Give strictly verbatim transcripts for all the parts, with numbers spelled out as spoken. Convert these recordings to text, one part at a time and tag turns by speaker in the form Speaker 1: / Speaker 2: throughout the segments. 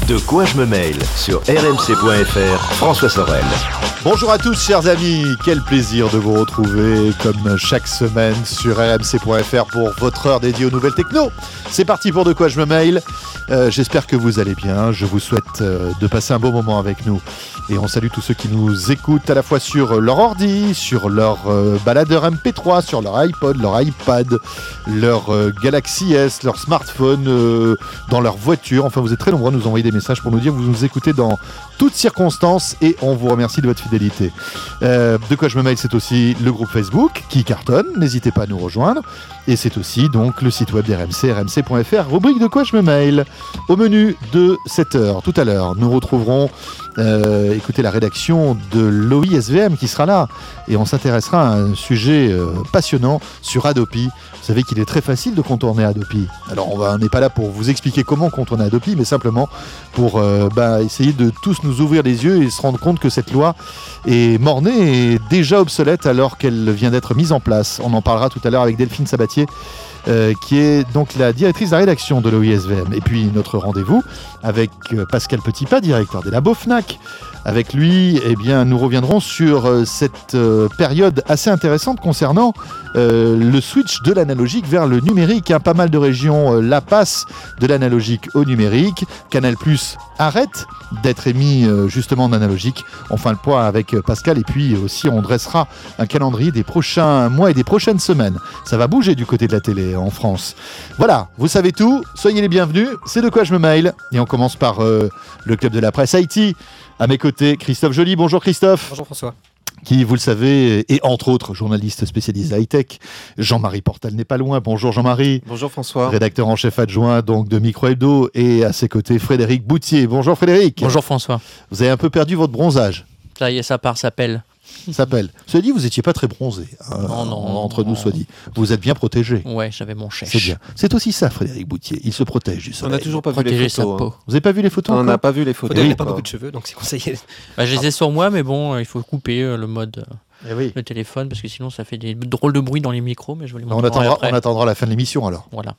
Speaker 1: De quoi je me mail sur r m c point f r, François Sorel.
Speaker 2: Bonjour à tous chers amis, quel plaisir de vous retrouver comme chaque semaine sur r m c point f r pour votre heure dédiée aux nouvelles techno. C'est parti pour De quoi je me mail. Euh, j'espère que vous allez bien, je vous souhaite euh, de passer un beau moment avec nous. Et on salue tous ceux qui nous écoutent à la fois sur leur ordi, sur leur euh, baladeur M P trois, sur leur iPod, leur iPad, leur euh, Galaxy S, leur smartphone, euh, dans leur voiture. Enfin, vous êtes très nombreux à nous envoyer des messages pour nous dire que vous nous écoutez dans toutes circonstances et on vous remercie de votre fidélité. Euh, de quoi je me mail, c'est aussi le groupe Facebook qui cartonne, n'hésitez pas à nous rejoindre. Et c'est aussi donc le site web d'R M C, r m c point f r, rubrique De quoi je me mail. Au menu de cette heure, tout à l'heure, nous retrouverons euh, écoutez, la rédaction de l'O I S V M qui sera là. Et on s'intéressera à un sujet euh, passionnant sur Adopi. Vous savez qu'il est très facile de contourner Adopi. Alors on n'est pas là pour vous expliquer comment contourner Adopi, mais simplement pour euh, bah, essayer de tous nous ouvrir les yeux et se rendre compte que cette loi est mornée et déjà obsolète alors qu'elle vient d'être mise en place. On en parlera tout à l'heure avec Delphine Sabatier, Euh, qui est donc la directrice de la rédaction de l'O I S V M. Et puis notre rendez-vous avec euh, Pascal Petitpas, directeur des labos Fnac. Avec lui, eh bien, nous reviendrons sur euh, cette euh, période assez intéressante concernant euh, le switch de l'analogique vers le numérique. Hein. Pas mal de régions euh, la passent de l'analogique au numérique. Canal+ arrête d'être émis euh, justement en analogique. On fait le point avec euh, Pascal et puis aussi on dressera un calendrier des prochains mois et des prochaines semaines. Ça va bouger du côté de la télé en France. Voilà, vous savez tout, soyez les bienvenus, c'est De quoi je me mail. Et on commence par euh, le club de la presse I T. À mes côtés, Christophe Joly. Bonjour Christophe.
Speaker 3: Bonjour François.
Speaker 2: Qui, vous le savez, est entre autres journaliste spécialisé high-tech. Jean-Marie Portal n'est pas loin. Bonjour Jean-Marie.
Speaker 3: Bonjour François.
Speaker 2: Rédacteur en chef adjoint donc de Micro Hebdo. Et à ses côtés, Frédéric Boutier. Bonjour Frédéric.
Speaker 4: Bonjour François.
Speaker 2: Vous avez un peu perdu votre bronzage.
Speaker 4: Ça y est, ça part, ça pèle.
Speaker 2: S'appelle. Cela dit, vous n'étiez pas très bronzé. Hein,
Speaker 4: non, non.
Speaker 2: Entre
Speaker 4: non,
Speaker 2: nous, soit dit. Vous êtes bien protégé.
Speaker 4: Ouais, j'avais mon chèche.
Speaker 2: C'est bien. C'est aussi ça, Frédéric Boutier. Il se protège du soleil.
Speaker 3: On n'a toujours pas
Speaker 4: Protéger
Speaker 3: vu les
Speaker 4: sa
Speaker 3: photos.
Speaker 4: peau.
Speaker 3: Hein.
Speaker 2: Vous n'avez pas vu les photos?
Speaker 3: On n'a pas vu les photos.
Speaker 5: Il n'y a
Speaker 2: Oui.
Speaker 5: pas beaucoup de cheveux, donc c'est conseillé.
Speaker 4: Bah, je les ai sur moi, mais bon, euh, il faut couper euh, le mode, euh,
Speaker 2: Eh oui.
Speaker 4: le téléphone, parce que sinon ça fait des drôles de bruit dans les micros, mais je vais les
Speaker 2: On
Speaker 4: montrer
Speaker 2: attendra,
Speaker 4: après.
Speaker 2: on attendra la fin de l'émission alors.
Speaker 4: Voilà.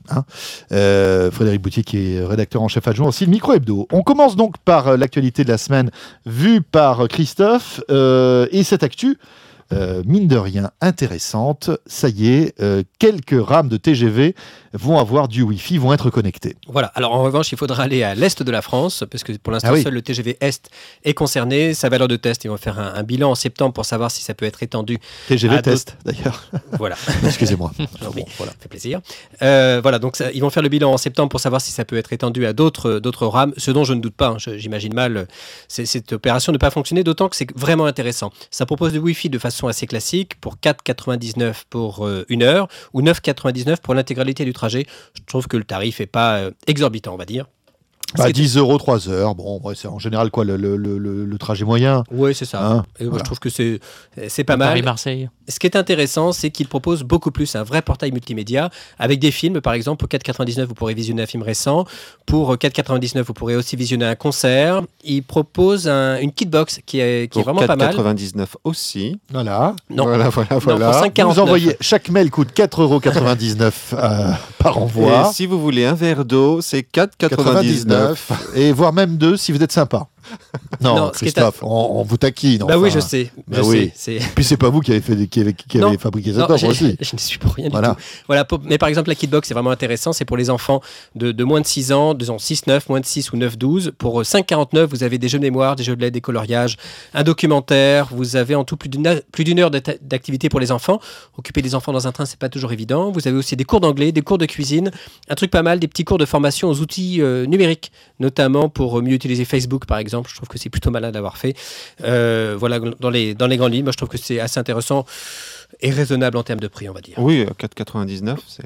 Speaker 2: Euh, Frédéric Boutier qui est rédacteur en chef adjoint aussi de Micro Hebdo. On commence donc par euh, l'actualité de la semaine vue par Christophe euh, et cette actu. Euh, mine de rien intéressante, ça y est, euh, quelques rames de T G V vont avoir du Wi-Fi, vont être connectées.
Speaker 5: Voilà, alors en revanche, il faudra aller à l'est de la France, parce que pour l'instant,
Speaker 2: Ah oui.
Speaker 5: seul le T G V Est est concerné. Sa valeur de test, ils vont faire un, un bilan en septembre pour savoir si ça peut être étendu.
Speaker 2: T G V
Speaker 5: à
Speaker 2: test d'ailleurs.
Speaker 5: Voilà,
Speaker 2: Excusez-moi.
Speaker 5: oui.
Speaker 2: Bon, voilà.
Speaker 5: ça fait plaisir. Euh, voilà, donc ça, ils vont faire le bilan en septembre pour savoir si ça peut être étendu à d'autres, d'autres rames, ce dont je ne doute pas, hein, je- j'imagine mal c'est, cette opération ne pas fonctionner, d'autant que c'est vraiment intéressant. Ça propose du Wi-Fi de façon assez classique, pour quatre euros quatre-vingt-dix-neuf pour euh, une heure, ou neuf euros quatre-vingt-dix-neuf pour l'intégralité du trajet. Je trouve que le tarif n'est pas euh, exorbitant, on va dire.
Speaker 2: Bah,
Speaker 5: Ce qui est-
Speaker 2: dix euros, trois heures. Bon, ouais, c'est en général quoi le, le, le, le- le trajet moyen.
Speaker 5: Oui, c'est ça.
Speaker 2: Hein,
Speaker 5: Et moi,
Speaker 2: voilà.
Speaker 5: je trouve que c'est, c'est pas mal.
Speaker 4: Paris-Marseille.
Speaker 5: Ce qui est intéressant, c'est qu'il propose beaucoup plus un vrai portail multimédia avec des films, par exemple. Pour quatre euros quatre-vingt-dix-neuf, vous pourrez visionner un film récent. Pour quatre euros quatre-vingt-dix-neuf, vous pourrez aussi visionner un concert. Il propose un- une kitbox qui est, qui est
Speaker 3: Pour
Speaker 5: vraiment pas mal.
Speaker 3: quatre euros quatre-vingt-dix-neuf aussi.
Speaker 2: Voilà.
Speaker 5: Non.
Speaker 2: Voilà, voilà,
Speaker 5: Non,
Speaker 2: voilà.
Speaker 5: pour cinq euros quarante-neuf.
Speaker 2: Vous envoyez, chaque mail coûte quatre euros quatre-vingt-dix-neuf euh, par envoi.
Speaker 3: Et si vous voulez un verre d'eau, c'est quatre euros quatre-vingt-dix-neuf.
Speaker 2: Et voire même deux si vous êtes sympa. Non,
Speaker 5: Non, ce qui est
Speaker 2: Christophe, on, on vous taquine.
Speaker 5: Bah
Speaker 2: enfin.
Speaker 5: oui, je sais.
Speaker 2: bah
Speaker 5: je
Speaker 2: oui.
Speaker 5: sais. C'est...
Speaker 2: Puis c'est pas vous qui avez, fait, qui avez, qui
Speaker 5: Non.
Speaker 2: avez fabriqué cette
Speaker 5: Non,
Speaker 2: offre
Speaker 5: j'ai-
Speaker 2: aussi.
Speaker 5: je ne suis pour rien
Speaker 2: Voilà.
Speaker 5: du tout. Voilà, pour- mais par exemple, la kitbox, c'est vraiment intéressant. C'est pour les enfants de, de moins de six ans, disons six neuf, moins de six ou neuf douze. Pour euh, cinq euros quarante-neuf, vous avez des jeux de mémoire, des jeux de lettres, des coloriages, un documentaire. Vous avez en tout plus d'une, plus d'une heure d'act- d'activité pour les enfants. Occuper des enfants dans un train, c'est pas toujours évident. Vous avez aussi des cours d'anglais, des cours de cuisine. Un truc pas mal, des petits cours de formation aux outils euh, numériques, notamment pour euh, mieux utiliser Facebook, par exemple. Je trouve que c'est plutôt malin d'avoir fait. Euh, voilà, dans les, dans les grandes lignes, moi je trouve que c'est assez intéressant et raisonnable en termes de prix, on va dire.
Speaker 3: Oui, quatre euros quatre-vingt-dix-neuf, c'est...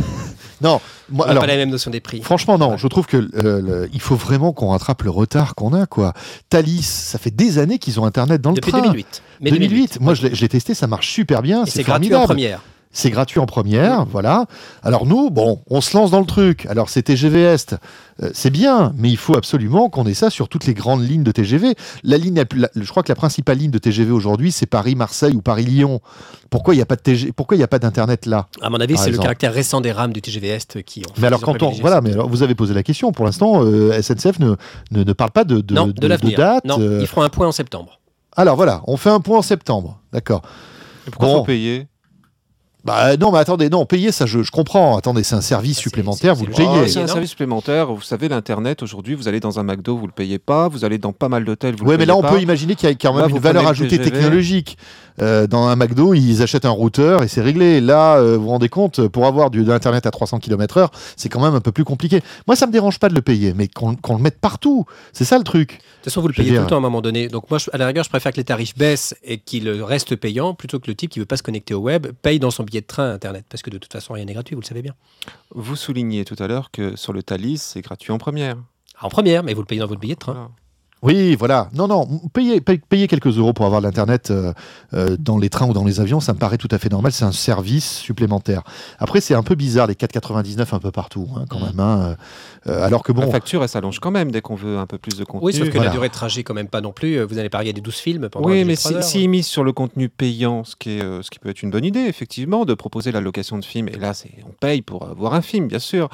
Speaker 2: Non,
Speaker 5: On
Speaker 2: moi,
Speaker 5: n'a
Speaker 2: alors,
Speaker 5: pas la même notion des prix.
Speaker 2: franchement, non. Je trouve que euh, le- il faut vraiment qu'on rattrape le retard qu'on a, quoi. Thalys, ça fait des années qu'ils ont Internet dans le
Speaker 5: Depuis
Speaker 2: train.
Speaker 5: deux mille huit. Mais
Speaker 2: deux mille huit. Moi, je l'ai, je l'ai testé, ça marche super bien.
Speaker 5: Et
Speaker 2: C'est,
Speaker 5: c'est gratuit en
Speaker 2: formidable.
Speaker 5: première.
Speaker 2: c'est gratuit en première, voilà. Alors nous, bon, on se lance dans le truc. Alors c'est T G V Est, euh, c'est bien, mais il faut absolument qu'on ait ça sur toutes les grandes lignes de T G V. La ligne, la, je crois que la principale ligne de T G V aujourd'hui, c'est Paris-Marseille ou Paris-Lyon. Pourquoi il n'y a pas de T G V, pourquoi il n'y a pas d'internet là?
Speaker 5: À mon avis,
Speaker 2: par
Speaker 5: c'est
Speaker 2: exemple.
Speaker 5: le caractère récent des rames du T G V Est qui ont.
Speaker 2: Mais alors quand on, voilà, mais alors vous avez posé la question. Pour l'instant, euh, S N C F ne, ne ne parle pas de de,
Speaker 5: non,
Speaker 2: de,
Speaker 5: de l'avenir.
Speaker 2: de date.
Speaker 5: Non,
Speaker 2: euh,
Speaker 5: ils feront un point en septembre.
Speaker 2: Alors voilà, on fait un point en septembre, d'accord.
Speaker 3: Et pourquoi
Speaker 2: Bon.
Speaker 3: faut payer?
Speaker 2: Bah non, mais attendez, non, payer ça, je, je comprends. Attendez, c'est un service
Speaker 5: Bah, c'est-
Speaker 2: supplémentaire,
Speaker 5: c'est-
Speaker 2: vous le
Speaker 5: c'est
Speaker 2: payez.
Speaker 5: logique.
Speaker 3: Oh, c'est un
Speaker 5: non
Speaker 3: service supplémentaire. Vous savez, l'Internet, aujourd'hui, vous allez dans un McDo, vous ne le payez pas. Vous allez dans pas mal d'hôtels, vous
Speaker 2: Oui,
Speaker 3: le
Speaker 2: mais
Speaker 3: payez
Speaker 2: là, on
Speaker 3: pas.
Speaker 2: peut imaginer qu'il y a quand même
Speaker 3: Là,
Speaker 2: une
Speaker 3: vous
Speaker 2: valeur
Speaker 3: prenez le
Speaker 2: ajoutée
Speaker 3: T G V.
Speaker 2: technologique. Euh, dans un McDo, ils achètent un routeur et c'est réglé. Là, euh, vous vous rendez compte, pour avoir du, de l'Internet à trois cents kilomètres heure, c'est quand même un peu plus compliqué. Moi, ça me dérange pas de le payer, mais qu'on qu'on le mette partout. C'est ça le truc.
Speaker 5: De toute façon, vous le
Speaker 2: Je veux
Speaker 5: payez
Speaker 2: dire-
Speaker 5: tout le temps à un moment donné. Donc moi, je- à la rigueur, je préfère que les tarifs baissent et qu'il reste payant plutôt que le type qui ne veut pas se connecter au web paye dans son billet de train Internet. Parce que de toute façon, rien n'est gratuit, vous le savez bien.
Speaker 3: Vous soulignez tout à l'heure que sur le Thalys, c'est gratuit en première.
Speaker 5: En première, mais vous le payez dans votre billet de train.
Speaker 3: Voilà.
Speaker 2: Oui, voilà. Non, non, payez, payez, payez quelques euros pour avoir de l'Internet euh, euh, dans les trains ou dans les avions, ça me paraît tout à fait normal. C'est un service supplémentaire. Après, c'est un peu bizarre, les quatre quatre-vingt-dix-neuf un peu partout, hein, quand
Speaker 4: Mmh.
Speaker 2: même. Hein, euh, alors que
Speaker 3: La
Speaker 2: bon,
Speaker 3: facture, elle s'allonge quand même dès qu'on veut un peu plus de contenu.
Speaker 5: Oui, sauf que
Speaker 2: Voilà.
Speaker 5: la durée de trajet, quand même pas non plus. Vous n'allez pas regarder douze films pendant
Speaker 3: Oui,
Speaker 5: une
Speaker 3: mais
Speaker 5: trois
Speaker 3: si,
Speaker 5: heures.
Speaker 3: s'ils misent sur le contenu payant, ce qui, est, euh, ce qui peut être une bonne idée, effectivement, de proposer la location de films, et là, c'est, on paye pour euh, voir un film, bien sûr,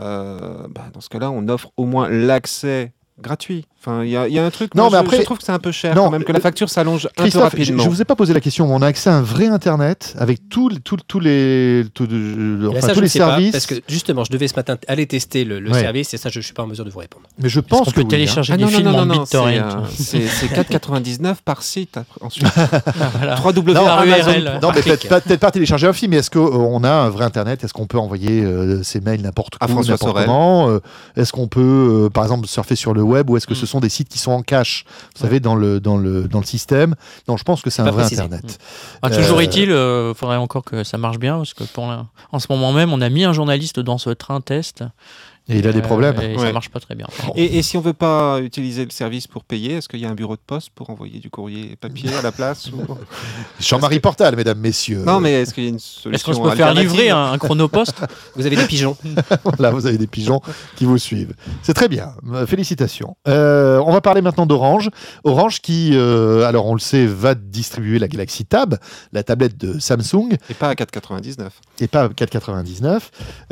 Speaker 3: euh, bah, dans ce cas-là, on offre au moins l'accès gratuit. Enfin, il y, a- il y a un truc,
Speaker 2: Non,
Speaker 3: moi,
Speaker 2: mais
Speaker 3: je,
Speaker 2: après-
Speaker 3: je trouve que c'est un peu cher
Speaker 2: Non,
Speaker 3: quand même, que la facture s'allonge un peu
Speaker 2: Christophe, je,
Speaker 3: rapidement.
Speaker 2: je vous ai pas posé la question, mais on a accès à un vrai Internet avec tous les- tous tous les, tous, euh,
Speaker 5: Et
Speaker 2: enfin,
Speaker 5: ça,
Speaker 2: tous
Speaker 5: je
Speaker 2: les
Speaker 5: ne sais pas,
Speaker 2: services.
Speaker 5: parce que justement, je devais ce matin aller tester le, le
Speaker 2: Ouais.
Speaker 5: service et ça, je ne suis pas en mesure de vous répondre.
Speaker 2: Mais je
Speaker 4: Est-ce
Speaker 2: pense
Speaker 4: qu'on
Speaker 2: que
Speaker 4: peut
Speaker 2: oui, hein.
Speaker 4: télécharger
Speaker 3: Ah
Speaker 4: des
Speaker 3: non, non,
Speaker 4: films
Speaker 3: non,
Speaker 4: en
Speaker 3: non, non, c'est,
Speaker 4: BitTorrent?
Speaker 3: euh, c'est c'est quatre quatre-vingt-dix-neuf par site après- ensuite.
Speaker 4: Ah, voilà.
Speaker 3: trois W
Speaker 2: Non,
Speaker 4: Par
Speaker 3: Amazon.
Speaker 4: U R L.
Speaker 2: Non, mais
Speaker 5: Par
Speaker 2: peut-être
Speaker 5: clic.
Speaker 2: pas, peut-être pas télécharger un film, mais est-ce qu'on a un vrai Internet? Est-ce qu'on peut envoyer euh, ses mails n'importe
Speaker 3: À
Speaker 2: où,
Speaker 3: François
Speaker 2: n'importe
Speaker 3: Sorel.
Speaker 2: comment euh, Est-ce qu'on peut, euh, par exemple, surfer sur le web ou est-ce que ce sont des sites qui sont en cache, vous savez, dans le, dans, le, dans le système? Non, je pense que c'est un
Speaker 5: Pas
Speaker 2: vrai
Speaker 5: précisé.
Speaker 2: Internet.
Speaker 4: Ah, toujours
Speaker 2: Euh,
Speaker 4: est-il, il faudrait encore que ça marche bien, parce que pour la- en ce moment même, on a mis un journaliste dans ce train test.
Speaker 2: Et il a des
Speaker 4: Euh,
Speaker 2: problèmes.
Speaker 4: Et ça
Speaker 3: Ouais.
Speaker 4: marche pas très bien.
Speaker 3: Et, et si on veut pas utiliser le service pour payer, est-ce qu'il y a un bureau de poste pour envoyer du courrier papier à la place ou...
Speaker 2: Jean-Marie Portal, mesdames, messieurs.
Speaker 3: Non, mais est-ce qu'il y a une solution
Speaker 4: Est-ce qu'on se peut faire
Speaker 3: alternative
Speaker 4: livrer un, un chronopost?
Speaker 5: Vous avez des pigeons.
Speaker 2: Là, vous avez des pigeons qui vous suivent. C'est très bien. Euh, Félicitations. Euh, on va parler maintenant d'Orange. Orange qui, euh, alors on le sait, va distribuer la Galaxy Tab, la tablette de Samsung,
Speaker 3: Et pas à quatre quatre-vingt-dix-neuf.
Speaker 2: et pas quatre quatre-vingt-dix-neuf.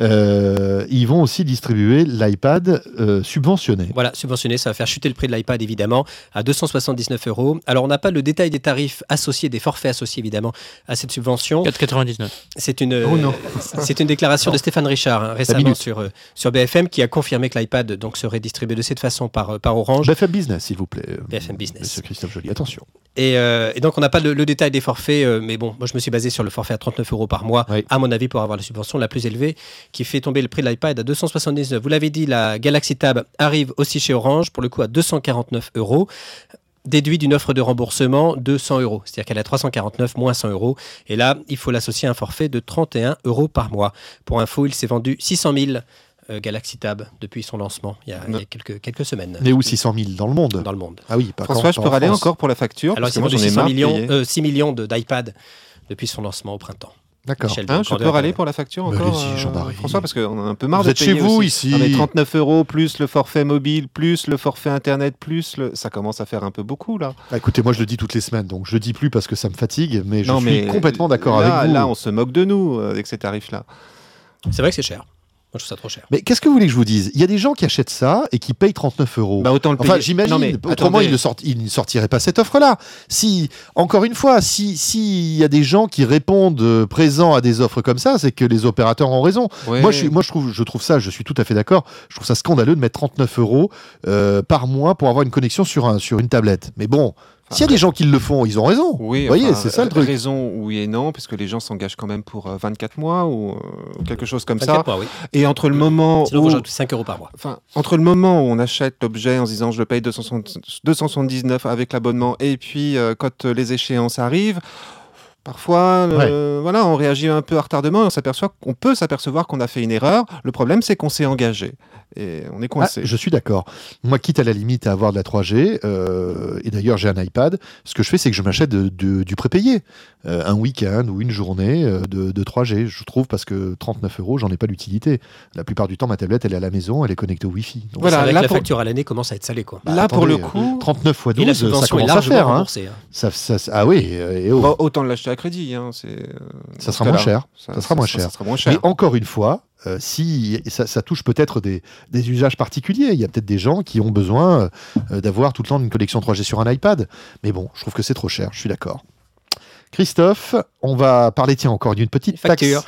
Speaker 2: Euh, ils vont aussi distribuer l'iPad euh, subventionné.
Speaker 5: Voilà, subventionné, ça va faire chuter le prix de l'iPad évidemment à deux cent soixante-dix-neuf euros. Alors on n'a pas le détail des tarifs associés, des forfaits associés évidemment à cette subvention.
Speaker 4: quatre quatre-vingt-dix-neuf.
Speaker 5: C'est une,
Speaker 2: Oh non.
Speaker 5: c'est une déclaration de Stéphane Richard hein, récemment
Speaker 2: minute.
Speaker 5: sur, euh, sur B F M qui a confirmé que l'iPad donc, serait distribué de cette façon par, euh, par Orange.
Speaker 2: B F M Business, s'il vous plaît.
Speaker 5: B F M Business.
Speaker 2: Monsieur Christophe Joly, attention.
Speaker 5: Et, euh, et donc on n'a pas le, le détail des forfaits, euh, mais bon, moi je me suis basé sur le forfait à trente-neuf euros par mois,
Speaker 2: Oui.
Speaker 5: à mon avis pour avoir la subvention la plus élevée, qui fait tomber le prix de l'iPad à deux cent soixante-dix-neuf. Vous l'avez dit, la Galaxy Tab arrive aussi chez Orange, pour le coup à deux cent quarante-neuf euros. Déduit d'une offre de remboursement de cent euros. C'est-à-dire qu'elle est à trois cent quarante-neuf moins cent euros. Et là, il faut l'associer à un forfait de trente et un euros par mois. Pour info, il s'est vendu six cent mille euh, Galaxy Tab depuis son lancement, il y a, il y a quelques, quelques semaines.
Speaker 2: Mais où six cent mille dans le monde?
Speaker 5: Dans le monde.
Speaker 2: Ah oui, pas
Speaker 3: François,
Speaker 2: quand-
Speaker 3: je
Speaker 2: pas
Speaker 3: peux
Speaker 2: en
Speaker 3: râler
Speaker 2: France.
Speaker 3: encore pour la facture
Speaker 5: Alors, il
Speaker 3: parce
Speaker 5: s'est
Speaker 3: que moi,
Speaker 5: vendu
Speaker 3: j'en ai
Speaker 5: six cents
Speaker 3: marre de
Speaker 5: millions,
Speaker 3: payer.
Speaker 5: euh, six millions de- d'iPad depuis son lancement au printemps.
Speaker 2: D'accord.
Speaker 5: Michel
Speaker 3: Hein,
Speaker 5: de
Speaker 3: je
Speaker 5: Grandeur,
Speaker 3: peux râler
Speaker 5: quand
Speaker 3: pour la facture
Speaker 2: Mais
Speaker 3: encore,
Speaker 2: allez-y, Jean-Marie.
Speaker 3: François, parce qu'on a un peu marre
Speaker 2: Vous
Speaker 3: de
Speaker 2: êtes chez
Speaker 3: payer
Speaker 2: vous
Speaker 3: aussi.
Speaker 2: ici.
Speaker 3: Non, mais trente-neuf euros plus le forfait mobile, plus le forfait internet, plus le... ça commence à faire un peu beaucoup là.
Speaker 2: Ah, écoutez, moi je le dis toutes les semaines, donc je le dis plus parce que ça me fatigue, mais je
Speaker 3: non,
Speaker 2: suis
Speaker 3: mais
Speaker 2: complètement d'accord
Speaker 3: là,
Speaker 2: avec vous.
Speaker 3: Là, on se moque de nous euh, avec ces tarifs-là.
Speaker 5: même. C'est vrai que c'est cher. Moi, je trouve ça trop cher.
Speaker 2: Mais qu'est-ce que vous voulez que je vous dise? Il y a des gens qui achètent ça et qui payent trente-neuf euros.
Speaker 3: Bah, autant le
Speaker 2: Enfin,
Speaker 3: payer.
Speaker 2: j'imagine.
Speaker 3: Non, mais
Speaker 2: Autrement,
Speaker 3: attendez.
Speaker 2: ils ne, sortent- ils ne sortiraient pas cette offre-là. Si, encore une fois, si s'il y a des gens qui répondent euh, présents à des offres comme ça, c'est que les opérateurs ont raison.
Speaker 3: Ouais.
Speaker 2: Moi, je, suis- moi je, trouve, je trouve ça, je suis tout à fait d'accord. Je trouve ça scandaleux de mettre trente-neuf euros euh, par mois pour avoir une connexion sur, un, sur une tablette. Mais bon, s'il y a des gens qui le font, ils ont raison.
Speaker 3: Oui,
Speaker 2: Vous voyez,
Speaker 3: enfin,
Speaker 2: c'est ça le
Speaker 3: euh,
Speaker 2: truc.
Speaker 3: Raison, oui et non, parce que les gens s'engagent quand même pour euh, vingt-quatre mois ou euh, quelque chose comme ça.
Speaker 5: vingt-quatre mois, oui.
Speaker 3: Et entre le moment
Speaker 5: Sinon,
Speaker 3: où,
Speaker 5: vous rajoutez cinq euros par mois.
Speaker 3: enfin, entre le moment où on achète l'objet en se disant je le paye deux cent soixante-dix-neuf avec l'abonnement et puis euh, quand euh, les échéances arrivent, Parfois, euh, voilà, on réagit un peu à retardement et on s'aperçoit qu'on peut s'apercevoir qu'on a fait une erreur. Le problème, c'est qu'on s'est engagé et on est coincé.
Speaker 2: Ah, je suis d'accord. Moi, quitte à la limite à avoir de la trois G, euh, et d'ailleurs j'ai un iPad, ce que je fais, c'est que je m'achète de, de, du prépayé. Euh, un week-end ou une journée euh, de, de trois G, je trouve, parce que trente-neuf euros, j'en ai pas l'utilité. La plupart du temps, ma tablette, elle est à la maison, elle est connectée au Wi-Fi. Donc,
Speaker 5: Voilà,
Speaker 3: Voilà,
Speaker 5: là,
Speaker 3: là,
Speaker 5: la
Speaker 3: pour-
Speaker 5: facture à l'année commence à être salée, quoi.
Speaker 2: bah,
Speaker 3: Là, pour
Speaker 2: attendez,
Speaker 3: le coup,
Speaker 2: trente-neuf fois
Speaker 5: Et la
Speaker 2: douze, ça
Speaker 5: subvention est
Speaker 2: commence à
Speaker 5: largement
Speaker 2: faire. Hein.
Speaker 5: remboursée. hein.
Speaker 2: Ça, ça, ça- ah oui, euh, et oh.
Speaker 3: bah, autant l'acheter à crédit. Hein, c'est, euh,
Speaker 2: Ça
Speaker 3: dans
Speaker 2: sera
Speaker 3: ce
Speaker 2: moins
Speaker 3: cas-là.
Speaker 2: cher. Ça sera moins cher.
Speaker 3: Ça sera moins cher.
Speaker 2: Mais encore une fois, euh, si ça, ça touche peut-être des, des usages particuliers. Il y a peut-être des gens qui ont besoin euh, d'avoir tout le temps une connexion trois G sur un iPad. Mais bon, je trouve que c'est trop cher, je suis d'accord. Christophe, on va parler, tiens, encore d'une petite taxe.
Speaker 5: Facture.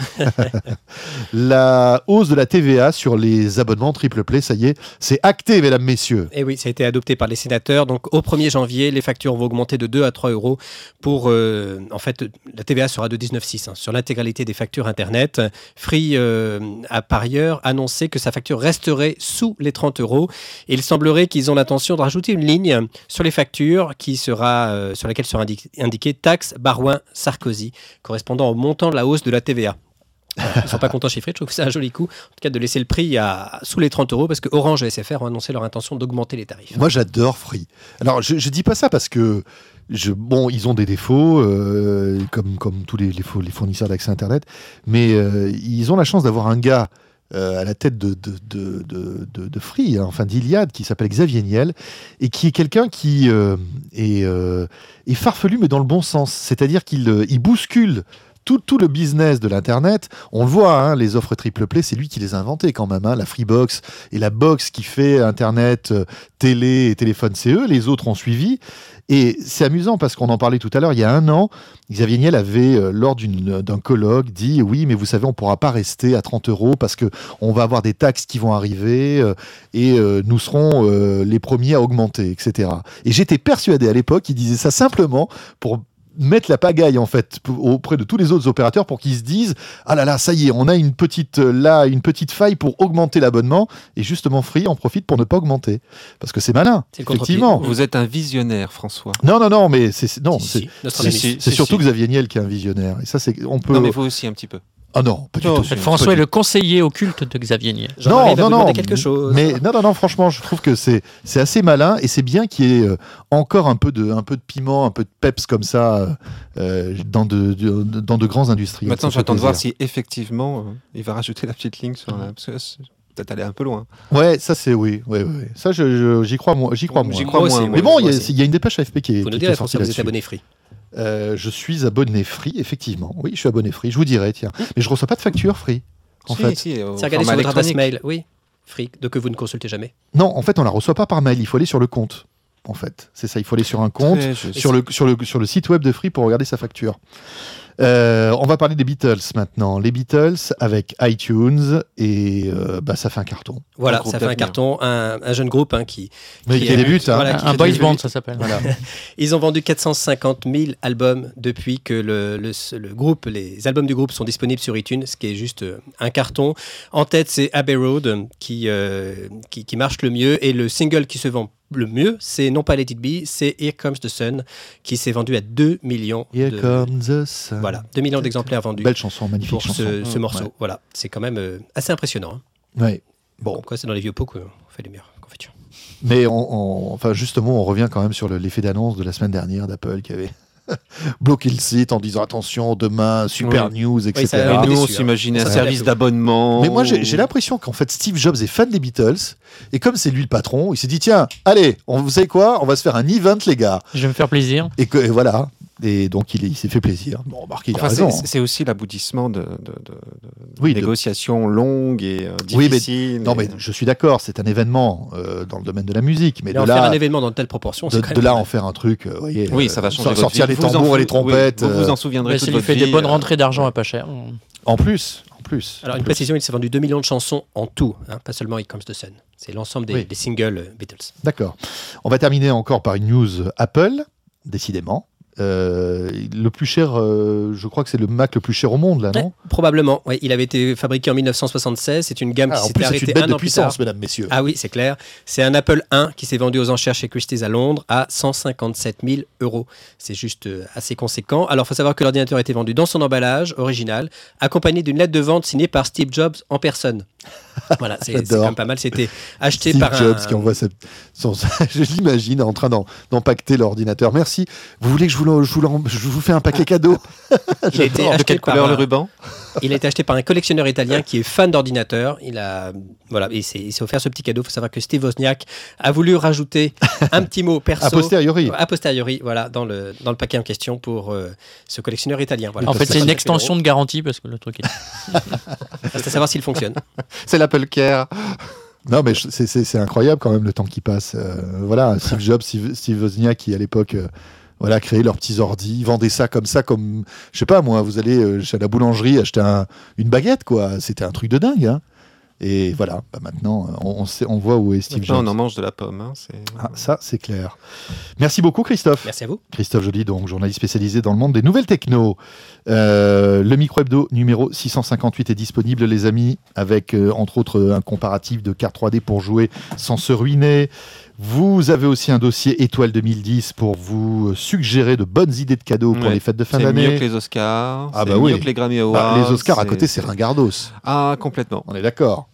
Speaker 2: La hausse de la T V A sur les abonnements triple play, ça y est, c'est acté, mesdames, messieurs.
Speaker 5: Et oui, ça a été adopté par les sénateurs. Donc, au premier janvier, les factures vont augmenter de deux à trois euros. Pour, euh, en fait, la T V A sera de dix-neuf virgule six hein, sur l'intégralité des factures Internet. Free euh, a par ailleurs annoncé que sa facture resterait sous les trente euros. Et il semblerait qu'ils ont l'intention de rajouter une ligne sur les factures qui sera, euh, sur laquelle sera indiqué, indiqué taxe Barouin-Sarkozy, correspondant au montant de la hausse de la T V A. Ils ne sont pas contents chez Free, je trouve que c'est un joli coup, en tout cas de laisser le prix à, sous les trente euros, parce que Orange et S F R ont annoncé leur intention d'augmenter les tarifs.
Speaker 2: Moi, j'adore Free. Alors, je ne dis pas ça parce que, je, bon, ils ont des défauts, euh, comme, comme tous les, les, fo- les fournisseurs d'accès Internet, mais euh, ils ont la chance d'avoir un gars euh, à la tête de, de, de, de, de, de Free, hein, enfin d'Iliade, qui s'appelle Xavier Niel, et qui est quelqu'un qui euh, est, euh, est farfelu, mais dans le bon sens. C'est-à-dire qu'il euh, il bouscule Tout, tout le business de l'Internet. On le voit, hein, les offres triple play, c'est lui qui les a inventées quand même. Hein, la Freebox et la box qui fait Internet, euh, télé et téléphone C E, les autres ont suivi. Et c'est amusant parce qu'on en parlait tout à l'heure, il y a un an, Xavier Niel avait, euh, lors d'une, d'un colloque, dit « Oui, mais vous savez, on ne pourra pas rester à trente euros parce qu'on va avoir des taxes qui vont arriver euh, et euh, nous serons euh, les premiers à augmenter, et cetera » Et j'étais persuadé à l'époque qu'il disait ça simplement pour mettre la pagaille en fait p- auprès de tous les autres opérateurs pour qu'ils se disent ah là là ça y est on a une petite euh, là une petite faille pour augmenter l'abonnement et justement Free en profite pour ne pas augmenter parce que c'est malin
Speaker 5: C'est le contre-pied.
Speaker 2: effectivement.
Speaker 3: Vous êtes un visionnaire, François.
Speaker 2: Non non non mais c'est c'est- non
Speaker 5: Si,
Speaker 2: c'est
Speaker 5: si, Nostradamus.
Speaker 3: si, si.
Speaker 2: c'est surtout Xavier Niel qui est un visionnaire et ça c'est on peut
Speaker 3: Non, mais vous aussi un petit peu.
Speaker 2: ah non pas du
Speaker 3: Non,
Speaker 2: tout.
Speaker 3: c'est-
Speaker 4: François
Speaker 2: Pas
Speaker 4: est
Speaker 2: du
Speaker 4: le conseiller occulte de Xavier Niel.
Speaker 5: Jean-Marie
Speaker 2: non,
Speaker 5: va
Speaker 2: non,
Speaker 5: vous
Speaker 2: non,
Speaker 5: demander quelque chose.
Speaker 2: mais non, non, non, franchement, je trouve que c'est, c'est assez malin et c'est bien qu'il y ait euh, encore un peu, de, un peu de piment, un peu de peps comme ça euh, dans, de, de- dans de grands industriels.
Speaker 3: Maintenant,
Speaker 2: Ça fait
Speaker 3: j'attends de voir
Speaker 2: plaisir.
Speaker 3: si effectivement euh, il va rajouter la petite ligne sur la. Parce que c'est peut-être aller un peu loin.
Speaker 2: Ouais, ça c'est oui, ouais, ouais. Ça, je, je- j'y crois, moi, j'y crois
Speaker 3: J'y
Speaker 2: moins.
Speaker 3: crois
Speaker 5: Moi
Speaker 3: moins.
Speaker 5: aussi,
Speaker 3: moi.
Speaker 2: Mais bon, il y, a-
Speaker 5: moi aussi.
Speaker 2: il y a une dépêche A F P qui est.
Speaker 5: Vous
Speaker 2: qui
Speaker 5: nous
Speaker 2: est
Speaker 5: direz,
Speaker 2: sortie
Speaker 5: François, vous êtes
Speaker 2: là-dessus.
Speaker 5: abonné Free.
Speaker 2: Euh, je suis abonné Free, effectivement. Oui, je suis abonné Free. Je vous dirai, tiens. Mais je reçois pas de facture Free. En
Speaker 3: Si,
Speaker 2: fait,
Speaker 3: si, au
Speaker 5: C'est regardé sur
Speaker 3: format
Speaker 5: votre adresse
Speaker 3: électronique.
Speaker 5: mail, oui. Free, de que vous ne consultez jamais.
Speaker 2: non, en fait, on la reçoit pas par mail. Il faut aller sur le compte. En fait, c'est ça. Il faut aller sur un compte.
Speaker 3: Très juste.
Speaker 2: sur le, sur, le, sur le site web de Free pour regarder sa facture. Euh, on va parler des Beatles maintenant. Les Beatles avec iTunes et euh, bah, ça fait un carton.
Speaker 5: Voilà,
Speaker 3: Un groupe
Speaker 5: ça fait un
Speaker 3: d'avenir.
Speaker 5: carton, un, un jeune groupe hein, qui,
Speaker 2: Mais
Speaker 5: Qui
Speaker 2: qui
Speaker 5: est-
Speaker 2: débute. Hein.
Speaker 5: voilà,
Speaker 4: Un,
Speaker 5: qui
Speaker 4: un
Speaker 5: fait
Speaker 4: boys
Speaker 5: des
Speaker 4: band,
Speaker 5: vues.
Speaker 4: ça s'appelle.
Speaker 2: Voilà.
Speaker 5: Ils ont vendu quatre cent cinquante mille albums depuis que le, le, le groupe, les albums du groupe sont disponibles sur iTunes, ce qui est juste euh, un carton. En tête, c'est Abbey Road euh, qui, euh, qui, qui marche le mieux et le single qui se vend le mieux, c'est non pas Let It Be, c'est Here Comes the Sun qui s'est vendu à deux millions.
Speaker 2: Here
Speaker 5: de,
Speaker 2: comes the sun.
Speaker 5: Voilà, deux millions d'exemplaires vendus
Speaker 2: Belle chanson, magnifique
Speaker 5: pour
Speaker 2: chanson.
Speaker 5: ce, ce
Speaker 2: Ouais.
Speaker 5: morceau. Voilà, c'est quand même euh, assez impressionnant. hein.
Speaker 2: Ouais. Bon,
Speaker 5: Bon, quoi, c'est dans les vieux pots qu'on fait les meilleures confitures.
Speaker 2: mais on, on- enfin justement, on revient quand même sur le- l'effet d'annonce de la semaine dernière d'Apple qui avait bloqué le site en disant attention demain super
Speaker 3: Oui.
Speaker 2: news, et cetera.
Speaker 5: ça a
Speaker 3: Et
Speaker 5: l'air
Speaker 3: nous, on
Speaker 5: déçu, hein.
Speaker 3: s'imaginait un
Speaker 5: Ça, ça
Speaker 3: service
Speaker 5: a l'air
Speaker 3: d'abonnement.
Speaker 2: Mais moi, j'ai j'ai l'impression qu'en fait, Steve Jobs est fan des Beatles. Et comme c'est lui le patron, il s'est dit tiens, allez, on, vous savez quoi, on va se faire un event, les gars.
Speaker 4: Je vais me faire plaisir.
Speaker 2: Et, que, et voilà. Et donc, il, est- il s'est fait plaisir. Bon, remarquez, il a
Speaker 3: Enfin,
Speaker 2: raison.
Speaker 3: c'est- c'est aussi l'aboutissement de, de, de- de
Speaker 2: Oui, de-
Speaker 3: négociations longues et euh,
Speaker 2: Oui, mais-
Speaker 3: difficiles.
Speaker 2: Non,
Speaker 3: et-
Speaker 2: mais je suis d'accord, c'est un événement euh, dans le domaine de la musique. Mais
Speaker 5: Mais
Speaker 2: de
Speaker 5: en faire un
Speaker 2: là,
Speaker 5: événement dans de telles proportions,
Speaker 2: de,
Speaker 5: c'est quand
Speaker 2: de
Speaker 5: même
Speaker 2: là
Speaker 5: pas mal.
Speaker 2: en faire un truc, euh, voyez,
Speaker 3: Oui,
Speaker 2: euh,
Speaker 3: ça va changer.
Speaker 2: sor-
Speaker 3: votre
Speaker 2: sortir
Speaker 3: vie.
Speaker 2: les
Speaker 3: Vous en
Speaker 2: tambours et les
Speaker 3: fou-
Speaker 2: trompettes.
Speaker 3: oui, vous vous
Speaker 2: euh,
Speaker 3: en souviendrez
Speaker 4: Mais
Speaker 3: toute
Speaker 4: ça lui
Speaker 3: votre
Speaker 4: fait des
Speaker 3: vie,
Speaker 4: bonnes
Speaker 3: euh,
Speaker 4: rentrées d'argent à pas cher.
Speaker 2: En plus, en plus.
Speaker 5: Alors,
Speaker 2: en
Speaker 5: une
Speaker 2: plus.
Speaker 5: précision, il s'est vendu deux millions de chansons en tout, hein, pas seulement Here Comes the Sun. C'est l'ensemble des,
Speaker 2: Oui.
Speaker 5: des singles euh, Beatles.
Speaker 2: D'accord. On va terminer encore par une news Apple, décidément. Euh, le plus cher, euh, je crois que c'est le Mac le plus cher au monde, là, non?
Speaker 5: Ouais, probablement. Ouais, il avait été fabriqué en mille neuf cent soixante-seize. C'est une gamme
Speaker 2: Ah,
Speaker 5: qui
Speaker 2: en
Speaker 5: s'était
Speaker 2: plus, c'est
Speaker 5: arrêtée
Speaker 2: une bête
Speaker 5: un
Speaker 2: de
Speaker 5: an plus
Speaker 2: puissance,
Speaker 5: tard.
Speaker 2: mesdames, messieurs.
Speaker 5: Ah oui, c'est clair. C'est un Apple un qui s'est vendu aux enchères chez Christie's à Londres à cent cinquante-sept mille euros. C'est juste euh, assez conséquent. Alors, il faut savoir que l'ordinateur a été vendu dans son emballage original, accompagné d'une lettre de vente signée par Steve Jobs en personne. Voilà, c'est c'est
Speaker 2: J'adore.
Speaker 5: quand même pas mal. C'était acheté
Speaker 2: Steve
Speaker 5: par
Speaker 2: Jobs
Speaker 5: un...
Speaker 2: qui envoie sa- son, je l'imagine en train d'en- d'empacter l'ordinateur. Merci. Vous voulez que je vous, le- je vous, le- je vous fais un paquet cadeau?
Speaker 5: Il a été
Speaker 3: De
Speaker 5: acheté
Speaker 3: quelle
Speaker 5: par
Speaker 3: couleur
Speaker 5: un-
Speaker 3: le ruban?
Speaker 5: Il a été acheté par un collectionneur italien qui est fan d'ordinateurs. Il a, voilà, et c'est- il s'est offert ce petit cadeau. Il faut savoir que Steve Wozniak a voulu rajouter un petit mot perso.
Speaker 2: A posteriori.
Speaker 5: A posteriori, voilà, dans le, dans le paquet en question pour euh, ce collectionneur italien. Voilà.
Speaker 4: En fait, c'est une
Speaker 5: Ça,
Speaker 4: extension de garantie parce que le truc est.
Speaker 5: Reste à savoir s'il fonctionne.
Speaker 3: C'est l'Apple Care.
Speaker 2: Non, mais je- c'est- c'est c'est incroyable quand même le temps qui passe. Euh, voilà, Steve Jobs, Steve, Steve Wozniak qui à l'époque euh, voilà, créaient leurs petits ordis, vendaient ça comme ça, comme, je sais pas moi, vous allez euh, chez la boulangerie acheter un- une baguette, quoi. C'était un truc de dingue. Hein. Et voilà, bah maintenant, on, on, sait, on voit où est Steve
Speaker 3: Maintenant,
Speaker 2: Jobs.
Speaker 3: on en mange de la pomme. Hein, c'est-
Speaker 2: Ah, ça, c'est clair. Merci beaucoup, Christophe.
Speaker 5: Merci à vous.
Speaker 2: Christophe Joly, donc journaliste spécialisé dans le monde des nouvelles techno. Euh, le micro hebdo numéro six cent cinquante-huit est disponible, les amis, avec euh, entre autres un comparatif de cartes trois D pour jouer sans se ruiner. Vous avez aussi un dossier Étoile deux mille dix pour vous suggérer de bonnes idées de cadeaux pour
Speaker 3: Ouais.
Speaker 2: les fêtes de fin
Speaker 3: C'est mieux
Speaker 2: d'année.
Speaker 3: que les Oscars.
Speaker 2: Ah
Speaker 3: c'est
Speaker 2: bah
Speaker 3: mieux
Speaker 2: oui.
Speaker 3: que les Grammy
Speaker 2: Bah,
Speaker 3: Awards.
Speaker 2: les Oscars à côté, c'est ringardos.
Speaker 3: Ah, complètement.
Speaker 2: On est d'accord.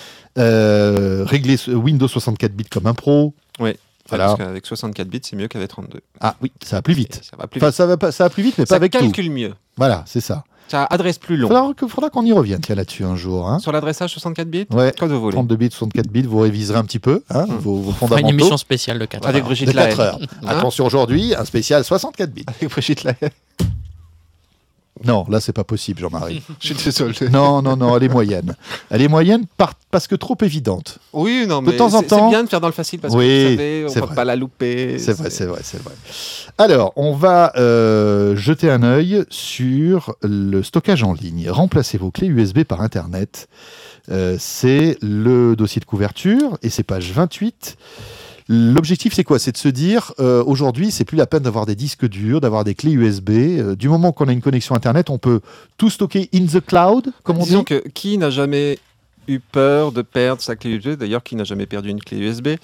Speaker 2: Euh, régler ce- Windows soixante-quatre bits comme un pro.
Speaker 3: Oui.
Speaker 2: Voilà.
Speaker 3: Parce qu'avec soixante-quatre bits, c'est mieux qu'avec trente-deux.
Speaker 2: Ah oui, ça va plus vite.
Speaker 3: Et ça va plus
Speaker 2: Enfin,
Speaker 3: vite.
Speaker 2: ça va, pas, ça va plus vite, mais pas
Speaker 3: Ça
Speaker 2: avec tout.
Speaker 3: calcule mieux.
Speaker 2: Voilà, c'est ça.
Speaker 3: Ça adresse plus long.
Speaker 2: Faudra, que- faudra qu'on y revienne tiens, là-dessus un jour. Hein.
Speaker 3: Sur l'adressage soixante-quatre bits,
Speaker 2: Ouais.
Speaker 3: quand vous voulez.
Speaker 2: trente-deux bits, soixante-quatre bits, vous réviserez un petit peu hein,
Speaker 3: Mm.
Speaker 2: vos, vos
Speaker 4: On fera une
Speaker 2: fondamentaux.
Speaker 4: émission spéciale de quatre
Speaker 3: Avec
Speaker 4: heures.
Speaker 3: Brigitte
Speaker 2: de quatre
Speaker 3: Lahaye.
Speaker 2: heures.
Speaker 3: Hein
Speaker 2: Attention aujourd'hui, un spécial soixante-quatre bits.
Speaker 3: Avec Brigitte Lahaye.
Speaker 2: Non, là c'est pas possible, Jean-Marie.
Speaker 3: Je suis désolé.
Speaker 2: non, non, non, elle est moyenne. Elle est moyenne par- parce que trop évidente.
Speaker 3: Oui, non,
Speaker 2: De
Speaker 3: mais
Speaker 2: temps en
Speaker 3: c'est-
Speaker 2: temps-
Speaker 3: c'est bien de faire dans le facile parce
Speaker 2: Oui,
Speaker 3: que vous savez, on
Speaker 2: c'est
Speaker 3: ne
Speaker 2: vrai.
Speaker 3: peut pas la louper.
Speaker 2: C'est vrai, c'est vrai, c'est vrai. Alors, on va euh, jeter un œil sur le stockage en ligne. Remplacez vos clés U S B par Internet. Euh, c'est le dossier de couverture et c'est page vingt-huit. L'objectif, c'est quoi? C'est de se dire, euh, aujourd'hui, c'est plus la peine d'avoir des disques durs, d'avoir des clés U S B. Euh, du moment qu'on a une connexion Internet, on peut tout stocker in the cloud, comme on
Speaker 3: Disons
Speaker 2: dit.
Speaker 3: que qui n'a jamais eu peur de perdre sa clé U S B? D'ailleurs, qui n'a jamais perdu une clé U S B?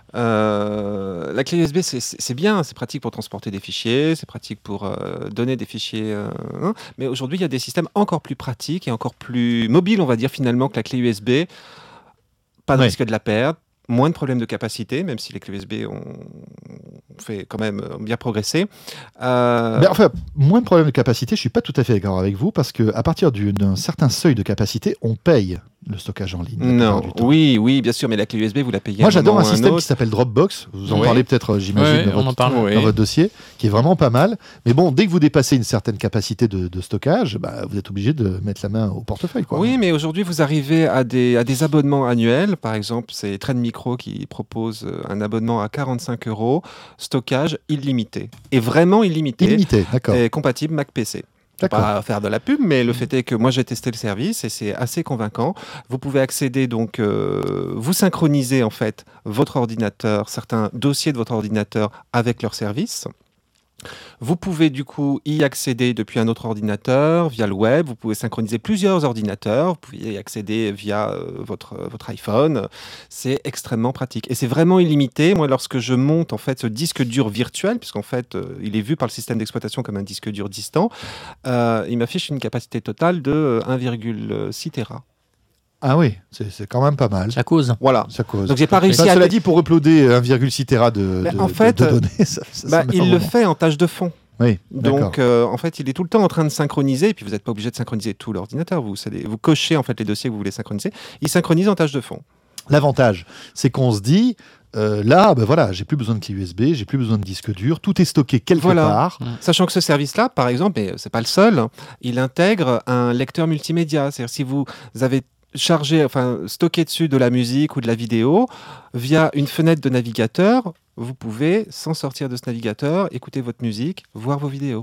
Speaker 3: Euh, la clé U S B, c'est- c'est c'est bien, c'est pratique pour transporter des fichiers, c'est pratique pour euh, donner des fichiers. euh, hein. Mais aujourd'hui, il y a des systèmes encore plus pratiques et encore plus mobiles, on va dire, finalement, que la clé U S B. Pas de
Speaker 2: Ouais.
Speaker 3: risque de la perdre, moins de problèmes de capacité, même si les clés U S B ont fait quand même euh, bien progresser. Euh,
Speaker 2: Mais enfin, moins de problème de capacité, je suis pas tout à fait d'accord avec vous, parce qu'à partir du- d'un certain seuil de capacité, on paye le stockage en ligne. la
Speaker 3: non,
Speaker 2: plupart du temps.
Speaker 3: oui, oui, bien sûr, mais la clé U S B, vous la payez.
Speaker 2: Moi,
Speaker 3: à un
Speaker 2: j'adore un
Speaker 3: moment ou à
Speaker 2: système
Speaker 3: autre.
Speaker 2: qui s'appelle Dropbox. Vous en
Speaker 3: Oui.
Speaker 2: parlez peut-être, euh, j'imagine,
Speaker 4: Ouais,
Speaker 2: dans,
Speaker 4: on
Speaker 2: votre,
Speaker 4: en parle.
Speaker 3: Oui.
Speaker 2: dans votre dossier, qui est vraiment pas mal. Mais bon, dès que vous dépassez une certaine capacité de, de stockage, bah, vous êtes obligé de mettre la main au portefeuille. Quoi.
Speaker 3: Oui, mais aujourd'hui, vous arrivez à des, à des abonnements annuels. Par exemple, c'est Trend Micro qui propose euh, un abonnement à quarante-cinq euros, stockage illimité. Et vraiment illimité.
Speaker 2: Illimité, d'accord.
Speaker 3: Et compatible Mac P C. Je ne vais
Speaker 2: D'accord.
Speaker 3: pas faire de la pub, mais le fait est que moi j'ai testé le service et c'est assez convaincant. Vous pouvez accéder, donc, euh, vous synchronisez en fait votre ordinateur, certains dossiers de votre ordinateur avec leur service. Vous pouvez du coup y accéder depuis un autre ordinateur via le web. Vous pouvez synchroniser plusieurs ordinateurs. Vous pouvez y accéder via euh, votre, euh, votre iPhone. C'est extrêmement pratique et c'est vraiment illimité. Moi, lorsque je monte en fait ce disque dur virtuel, puisqu'en fait euh, il est vu par le système d'exploitation comme un disque dur distant, euh, il m'affiche une capacité totale de euh, un virgule six téra.
Speaker 2: Ah oui, c'est c'est quand même pas mal.
Speaker 4: Ça cause.
Speaker 3: Voilà.
Speaker 2: Ça cause.
Speaker 3: Donc j'ai pas réussi
Speaker 2: Enfin,
Speaker 3: à.
Speaker 2: cela dit, pour uploader un virgule six téra de,
Speaker 3: Mais
Speaker 2: de,
Speaker 3: en
Speaker 2: de-
Speaker 3: fait,
Speaker 2: de données, ça, ça,
Speaker 3: Bah,
Speaker 2: ça met un
Speaker 3: il le
Speaker 2: moment.
Speaker 3: fait en tâche de fond.
Speaker 2: Oui, d'accord.
Speaker 3: Donc, euh, en fait, il est tout le temps en train de synchroniser, et puis vous n'êtes pas obligé de synchroniser tout l'ordinateur. Vous, savez- vous cochez en fait les dossiers que vous voulez synchroniser. Il synchronise en tâche de fond.
Speaker 2: L'avantage, c'est qu'on se dit, euh, là, ben voilà, j'ai plus besoin de clé U S B, j'ai plus besoin de disque dur, tout est stocké quelque
Speaker 3: Voilà.
Speaker 2: part.
Speaker 3: Sachant que ce service-là, par exemple, et c'est pas le seul, il intègre un lecteur multimédia. C'est-à-dire si vous avez chargé, enfin stocké dessus de la musique ou de la vidéo via une fenêtre de navigateur, vous pouvez, sans sortir de ce navigateur, écouter votre musique, voir vos vidéos.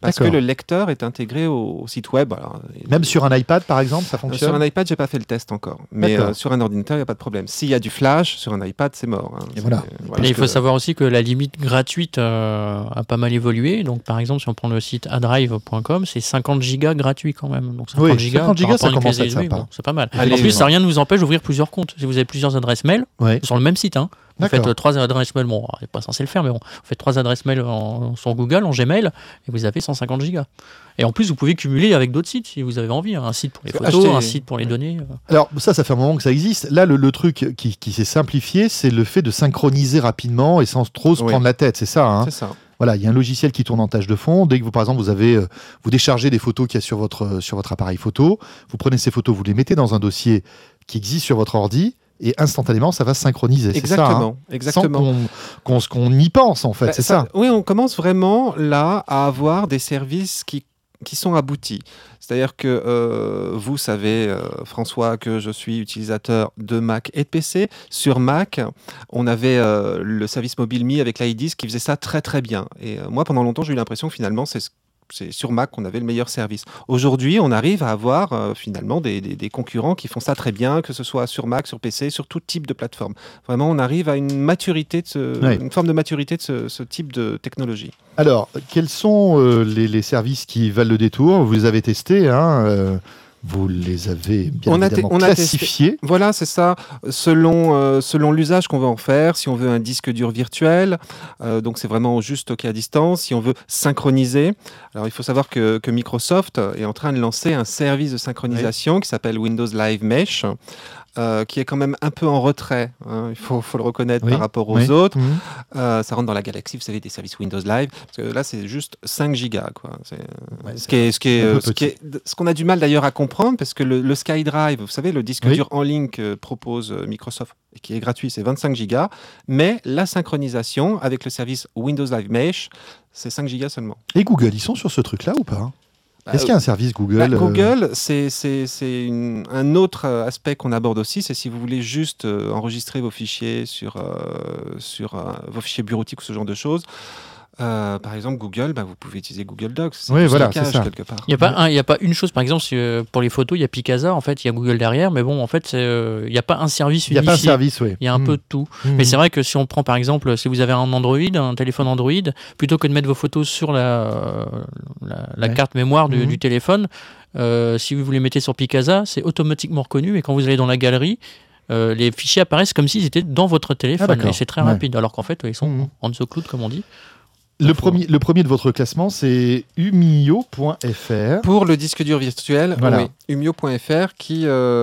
Speaker 3: Parce
Speaker 2: D'accord.
Speaker 3: que le lecteur est intégré au, au site web. Alors,
Speaker 2: Même sur un iPad, par exemple, ça
Speaker 3: euh,
Speaker 2: fonctionne
Speaker 3: sur un iPad, j'ai pas fait le test encore, mais
Speaker 2: D'accord.
Speaker 3: euh, sur un ordinateur, il n'y a pas de problème. S'il y a du flash sur un iPad, c'est mort. hein.
Speaker 2: Et
Speaker 3: C'est-
Speaker 2: voilà.
Speaker 4: Et il
Speaker 3: que-
Speaker 4: faut savoir aussi que la limite gratuite euh, a pas mal évolué. Donc, par exemple, si on prend le site adrive point com, c'est cinquante gigas gratuit quand même. Donc, cinquante
Speaker 2: Oui,
Speaker 4: gigas,
Speaker 2: cinquante gigas,
Speaker 4: par rapport
Speaker 2: ça
Speaker 4: à une
Speaker 2: commence à
Speaker 4: clé
Speaker 2: être
Speaker 4: U S B,
Speaker 2: sympa.
Speaker 4: bon, c'est pas mal.
Speaker 3: Allez,
Speaker 4: en plus,
Speaker 3: oui.
Speaker 4: ça rien ne vous empêche d'ouvrir plusieurs comptes. Si vous avez plusieurs adresses mail,
Speaker 2: Ouais.
Speaker 4: sur le même site, hein, vous
Speaker 2: D'accord.
Speaker 4: faites euh, trois adresses mail. Bon, on n'est pas censé le faire, mais bon, vous faites trois adresses mail en, sur Google, en Gmail, et vous avez cent cinquante gigas. Et en plus, vous pouvez cumuler avec d'autres sites si vous avez envie. hein. Un site pour les
Speaker 3: Parce que
Speaker 4: photos,
Speaker 3: acheter-
Speaker 4: un site pour les données. euh.
Speaker 2: Alors ça, ça fait un moment que ça existe. Là, le, le truc qui, qui s'est simplifié, c'est le fait de synchroniser rapidement et sans trop se
Speaker 3: Oui.
Speaker 2: prendre la tête, c'est ça, hein.
Speaker 3: C'est ça.
Speaker 2: Voilà, il y a un logiciel qui tourne en tâche de fond. Dès que vous, par exemple, vous avez, euh, vous déchargez des photos qu'il y a sur votre, euh, sur votre appareil photo, vous prenez ces photos, vous les mettez dans un dossier qui existe sur votre ordi et instantanément, ça va se synchroniser. C'est ça, hein.
Speaker 3: Exactement. Exactement.
Speaker 2: Sans qu'on, qu'on, qu'on y pense, en fait,
Speaker 3: Bah,
Speaker 2: c'est ça.
Speaker 3: Oui, on commence vraiment là à avoir des services qui, qui sont aboutis. C'est-à-dire que euh, vous savez, euh, François, que je suis utilisateur de Mac et de P C. Sur Mac, on avait euh, le service mobile Me avec l'iDisk qui faisait ça très très bien. Et euh, moi, pendant longtemps, j'ai eu l'impression que finalement, c'est ce c'est sur Mac qu'on avait le meilleur service. Aujourd'hui, on arrive à avoir euh, finalement des, des- des concurrents qui font ça très bien, que ce soit sur Mac, sur P C, sur tout type de plateforme. Vraiment, on arrive à une maturité, de ce-
Speaker 2: Ouais.
Speaker 3: une forme de maturité de ce, ce type de technologie.
Speaker 2: Alors, quels sont euh, les, les services qui valent le détour? Vous les avez testés, hein, euh, vous les avez bien
Speaker 3: On a te-
Speaker 2: évidemment
Speaker 3: on a
Speaker 2: classifiés.
Speaker 3: Voilà, c'est ça. Selon, euh, selon l'usage qu'on veut en faire, si on veut un disque dur virtuel, euh, donc c'est vraiment juste stocké à distance. Si on veut synchroniser, alors il faut savoir que, que Microsoft est en train de lancer un service de synchronisation qui s'appelle Windows Live Mesh, euh, qui est quand même un peu en retrait, hein, il faut, faut le reconnaître
Speaker 2: Oui,
Speaker 3: par rapport aux
Speaker 2: oui.
Speaker 3: autres.
Speaker 2: Mhm.
Speaker 3: Euh, ça rentre dans la galaxie, vous savez, des services Windows Live. Parce que là, c'est juste cinq gigas. Quoi. C'est, euh,
Speaker 2: Ouais,
Speaker 3: ce, qui est, ce, qui est,
Speaker 2: un peu
Speaker 3: euh, ce, qui est- ce qu'on a du mal d'ailleurs à comprendre, parce que le, le SkyDrive, vous savez, le disque
Speaker 2: Oui.
Speaker 3: dur en ligne que propose euh, Microsoft, et qui est gratuit, c'est vingt-cinq gigas. Mais la synchronisation avec le service Windows Live Mesh, c'est cinq gigas seulement.
Speaker 2: Et Google, ils sont sur ce truc-là ou pas?
Speaker 3: Bah,
Speaker 2: Est-ce qu'il y a un service Google
Speaker 3: Bah,
Speaker 2: euh,
Speaker 3: Google, c'est, c'est, c'est une- un autre euh, aspect qu'on aborde aussi, c'est si vous voulez juste euh, enregistrer vos fichiers sur, euh, sur euh, vos fichiers bureautiques ou ce genre de choses. Euh, par exemple, Google, bah, vous pouvez utiliser Google Docs. C'est
Speaker 2: Oui,
Speaker 3: du
Speaker 2: voilà,
Speaker 3: stockage
Speaker 2: c'est ça.
Speaker 3: quelque part.
Speaker 4: Il n'y a, pas un- il y a pas une chose, par exemple, si, euh, pour les photos, il y a Picasa, en fait, il y a Google derrière, mais bon, en fait, c'est, euh, il n'y a pas un service
Speaker 2: Il n'y a
Speaker 4: unifié.
Speaker 2: pas un service, oui.
Speaker 4: Il y a un
Speaker 2: Mhm.
Speaker 4: peu de tout.
Speaker 2: Mhm.
Speaker 4: Mais c'est vrai que si on prend par exemple, si vous avez un Android, un téléphone Android, plutôt que de mettre vos photos sur la, la, la
Speaker 2: Ouais.
Speaker 4: carte mémoire du,
Speaker 2: Mhm.
Speaker 4: du téléphone, euh, si vous les mettez sur Picasa, c'est automatiquement reconnu. Et quand vous allez dans la galerie, euh, les fichiers apparaissent comme s'ils étaient dans votre téléphone.
Speaker 2: d'accord.
Speaker 4: et c'est très
Speaker 2: Ouais.
Speaker 4: rapide. Alors qu'en fait, ils sont
Speaker 2: Mhm.
Speaker 4: on the cloud, comme on dit.
Speaker 2: Le premier, le premier de votre classement, c'est umio point f r.
Speaker 3: Pour le disque dur virtuel,
Speaker 2: Voilà.
Speaker 3: oui, umio point f r qui...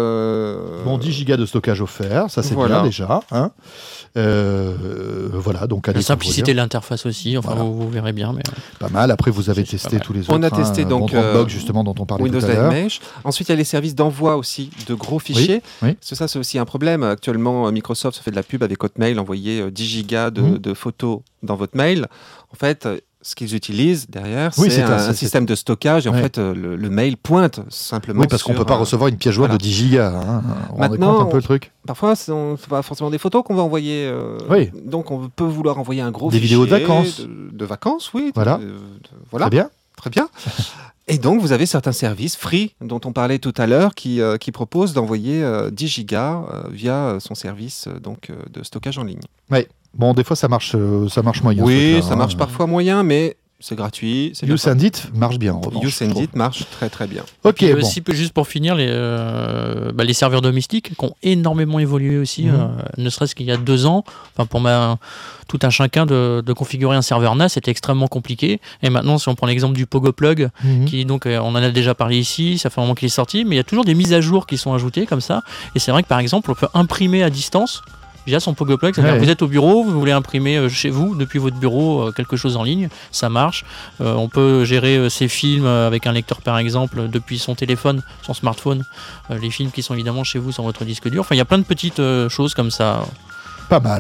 Speaker 3: euh,
Speaker 2: Bon, dix gigas de stockage offert, ça c'est
Speaker 3: Voilà.
Speaker 2: bien déjà. Hein. Euh, voilà, donc à
Speaker 4: La
Speaker 2: découvrir.
Speaker 4: simplicité de l'interface aussi. Enfin,
Speaker 2: Voilà.
Speaker 4: vous, vous verrez bien. Mais...
Speaker 2: Pas mal. Après, vous avez
Speaker 4: C'est- c'est
Speaker 2: testé
Speaker 4: pas mal.
Speaker 2: tous les autres.
Speaker 3: On a testé
Speaker 2: hein,
Speaker 3: donc,
Speaker 2: bon, Dropbox,
Speaker 3: euh,
Speaker 2: justement, dont on parlait
Speaker 3: Windows
Speaker 2: tout à
Speaker 3: Live
Speaker 2: l'heure.
Speaker 3: Mesh. Ensuite, il y a les services d'envoi aussi de gros fichiers.
Speaker 2: oui.
Speaker 3: Parce que ça, c'est aussi un problème. Actuellement, euh, Microsoft se fait de la pub avec Hotmail, envoyer euh, dix gigas de,
Speaker 2: Mhm.
Speaker 3: de photos dans votre mail. En fait, euh, ce qu'ils utilisent derrière,
Speaker 2: Oui,
Speaker 3: c'est
Speaker 2: c'est
Speaker 3: un,
Speaker 2: un- c'est-
Speaker 3: un système de stockage. Et en
Speaker 2: Ouais.
Speaker 3: fait, euh, le, le mail pointe simplement.
Speaker 2: Oui, parce qu'on ne
Speaker 3: sur,
Speaker 2: peut pas
Speaker 3: euh,
Speaker 2: recevoir une pièce jointe
Speaker 3: voilà.
Speaker 2: de dix gigas. Hein. On rendez
Speaker 3: Maintenant,
Speaker 2: compte un peu le truc.
Speaker 3: Parfois, ce n'est pas forcément des photos qu'on va envoyer. euh,
Speaker 2: Oui.
Speaker 3: Donc, on peut vouloir envoyer un gros
Speaker 2: Des
Speaker 3: fichier
Speaker 2: vidéos de vacances.
Speaker 3: De, de vacances, oui.
Speaker 2: Voilà.
Speaker 3: De- de- voilà.
Speaker 2: Très bien.
Speaker 3: Très bien. Et donc, vous avez certains services free dont on parlait tout à l'heure qui, euh, qui proposent d'envoyer euh, dix gigas euh, via euh, son service euh, donc, euh, de stockage en ligne.
Speaker 2: Bon, des fois, ça marche, euh, ça marche moyen. ce
Speaker 3: Oui,
Speaker 2: truc-là,
Speaker 3: ça
Speaker 2: hein.
Speaker 3: marche parfois moyen, mais c'est gratuit. C'est bien
Speaker 2: You Send It marche bien. en revanche,
Speaker 3: You
Speaker 2: je
Speaker 3: Send
Speaker 2: trouve.
Speaker 3: It marche très très bien.
Speaker 2: Ok,
Speaker 4: Puis
Speaker 2: bon.
Speaker 4: aussi, juste pour finir, les, euh, bah, les serveurs domestiques qui ont énormément évolué aussi,
Speaker 2: Mhm.
Speaker 4: euh, ne serait-ce qu'il y a deux ans. Enfin, pour ma, tout un chacun de, de configurer un serveur N A S, c'était extrêmement compliqué. Et maintenant, si on prend l'exemple du Pogo Plug,
Speaker 2: Mhm.
Speaker 4: qui donc, euh, on en a déjà parlé ici, ça fait un moment qu'il est sorti, mais il y a toujours des mises à jour qui sont ajoutées comme ça. Et c'est vrai que par exemple, on peut imprimer à distance via son Pogo Plug. C'est-à-dire
Speaker 2: Ouais.
Speaker 4: que vous êtes au bureau, vous voulez imprimer euh, chez vous, depuis votre bureau, euh, quelque chose en ligne, ça marche. Euh, on peut gérer euh, ses films euh, avec un lecteur par exemple depuis son téléphone, son smartphone, euh, les films qui sont évidemment chez vous sur votre disque dur. Enfin, il y a plein de petites euh, choses comme ça.
Speaker 2: Pas mal.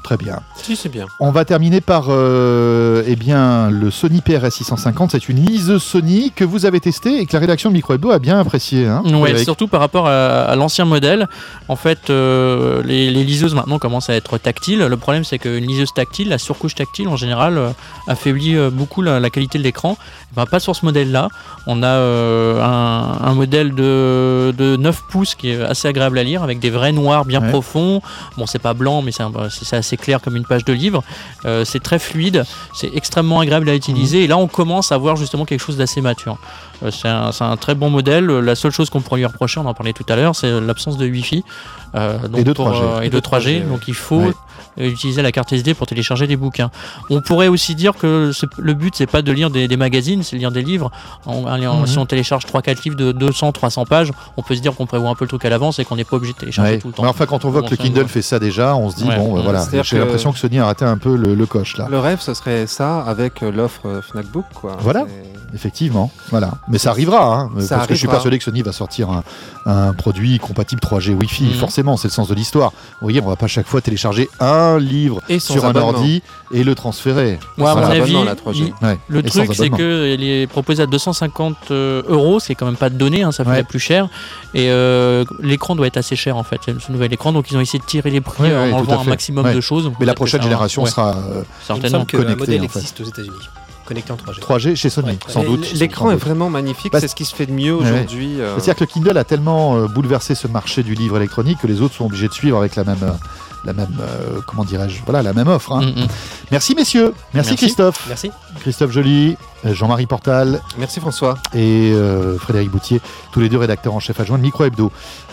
Speaker 2: Très bien.
Speaker 3: Si, c'est bien.
Speaker 2: On va terminer par euh, eh bien, le Sony P R S six cent cinquante. C'est une liseuse Sony que vous avez testée et que la rédaction de Micro Hebdo a bien appréciée. Hein,
Speaker 4: Ouais,
Speaker 2: Frédéric
Speaker 4: surtout par rapport à, à l'ancien modèle. En fait, euh, les, les liseuses maintenant commencent à être tactiles. Le problème, c'est qu'une liseuse tactile, la surcouche tactile en général, euh, affaiblit euh, beaucoup la, la qualité de l'écran. Eh ben, pas sur ce modèle-là. On a euh, un, un modèle de, de neuf pouces qui est assez agréable à lire, avec des vrais noirs bien
Speaker 2: Ouais.
Speaker 4: profonds. Bon, c'est pas blanc, mais c'est, un, c'est, c'est assez clair comme une page de livre. Euh, c'est très fluide, c'est extrêmement agréable à utiliser. Mmh. Et là, on commence à voir justement quelque chose d'assez mature. Euh, c'est, un, c'est un très bon modèle. La seule chose qu'on pourrait lui reprocher, on en parlait tout à l'heure, c'est l'absence de Wi-Fi. Euh, donc
Speaker 2: Et de
Speaker 4: pour,
Speaker 2: trois G.
Speaker 4: euh, et de trois G. Donc il faut
Speaker 2: Ouais.
Speaker 4: utiliser la carte S D pour télécharger des bouquins. On pourrait aussi dire que c'est- le but, c'est pas de lire des, des magazines, c'est de lire des livres. En- en-
Speaker 2: Mhm.
Speaker 4: Si on télécharge trois quatre livres de deux cents trois cents pages, on peut se dire qu'on prévoit un peu le truc à l'avance et qu'on n'est pas obligé de télécharger
Speaker 2: Ouais.
Speaker 4: tout le temps.
Speaker 2: Mais enfin, quand on voit
Speaker 4: Bon,
Speaker 2: que le
Speaker 4: ça,
Speaker 2: Kindle
Speaker 4: ouais.
Speaker 2: fait ça déjà, on se dit,
Speaker 4: Ouais.
Speaker 2: bon, euh,
Speaker 4: Ouais.
Speaker 2: voilà,
Speaker 3: C'est-à-dire
Speaker 2: j'ai
Speaker 3: que-
Speaker 2: l'impression que Sony a raté un peu le, le coche là.
Speaker 3: Le rêve, ce serait ça avec euh, l'offre euh, Fnac Book, quoi.
Speaker 2: Voilà.
Speaker 3: C'est-
Speaker 2: Effectivement, voilà. Mais ça arrivera, hein, parce
Speaker 3: Ça
Speaker 2: que je suis
Speaker 3: arrivera.
Speaker 2: persuadé que Sony va sortir un, un produit compatible trois G Wi-Fi.
Speaker 4: Mhm.
Speaker 2: Forcément, c'est le sens de l'histoire. Vous voyez, on va pas chaque fois télécharger un livre
Speaker 3: Et sans
Speaker 2: sur un
Speaker 3: abonnement.
Speaker 2: ordi et le transférer.
Speaker 4: Ouais, à
Speaker 3: Sans
Speaker 4: mon
Speaker 3: abonnement,
Speaker 4: avis,
Speaker 3: la trois G.
Speaker 2: Ouais.
Speaker 4: le
Speaker 2: Et sans
Speaker 4: truc, c'est
Speaker 2: abonnement.
Speaker 4: qu'elle est proposée à deux cent cinquante euh, euros, c'est quand même pas de donné, hein, ça fait
Speaker 2: Ouais.
Speaker 4: plus cher. Et euh, l'écran doit être assez cher en fait, ce nouvel écran. Donc ils ont essayé de tirer les prix
Speaker 2: Ouais,
Speaker 4: en
Speaker 2: ouais, tout
Speaker 4: enlevant
Speaker 2: à
Speaker 4: un
Speaker 2: fait.
Speaker 4: maximum
Speaker 2: Ouais.
Speaker 4: de choses.
Speaker 2: Mais la
Speaker 4: Peut-être que
Speaker 2: prochaine
Speaker 4: ça va-
Speaker 2: génération
Speaker 4: ouais,
Speaker 2: sera euh,
Speaker 5: Il me
Speaker 4: certainement.
Speaker 5: semble qu'un
Speaker 2: connecté,
Speaker 5: modèle
Speaker 2: en fait.
Speaker 5: existe aux États-Unis, connecté en trois G.
Speaker 2: trois G chez Sony,
Speaker 5: Ouais.
Speaker 2: sans
Speaker 3: Et
Speaker 2: doute.
Speaker 3: L'écran
Speaker 2: Sans
Speaker 3: est
Speaker 2: doute.
Speaker 3: vraiment magnifique,
Speaker 2: Parce-
Speaker 3: c'est ce qui se fait de mieux
Speaker 2: Ouais.
Speaker 3: aujourd'hui. euh,
Speaker 2: C'est-à-dire que le Kindle a tellement euh, bouleversé ce marché du livre électronique que les autres sont obligés de suivre avec la même, euh, la même, euh, comment dirais-je, voilà, la même offre. hein.
Speaker 4: Mm, mm.
Speaker 2: Merci messieurs, merci,
Speaker 4: Merci.
Speaker 2: Christophe,
Speaker 5: Merci.
Speaker 2: Christophe Joly, euh, Jean-Marie Portal
Speaker 3: Merci François.
Speaker 2: et euh, Frédéric Boutier, tous les deux rédacteurs en chef adjoint de Micro Hebdo.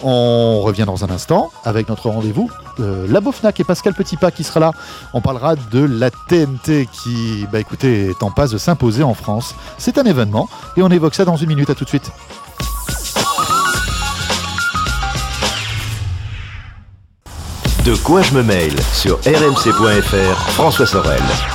Speaker 2: On revient dans un instant avec notre rendez-vous, euh, Labo Fnac et Pascal Petitpas qui sera là. On parlera de la T N T qui, bah écoutez, est en passe de s'imposer en France. C'est un événement et on évoque ça dans une minute. À tout de suite.
Speaker 1: De quoi je me mail sur r m c point f r, François Sorel.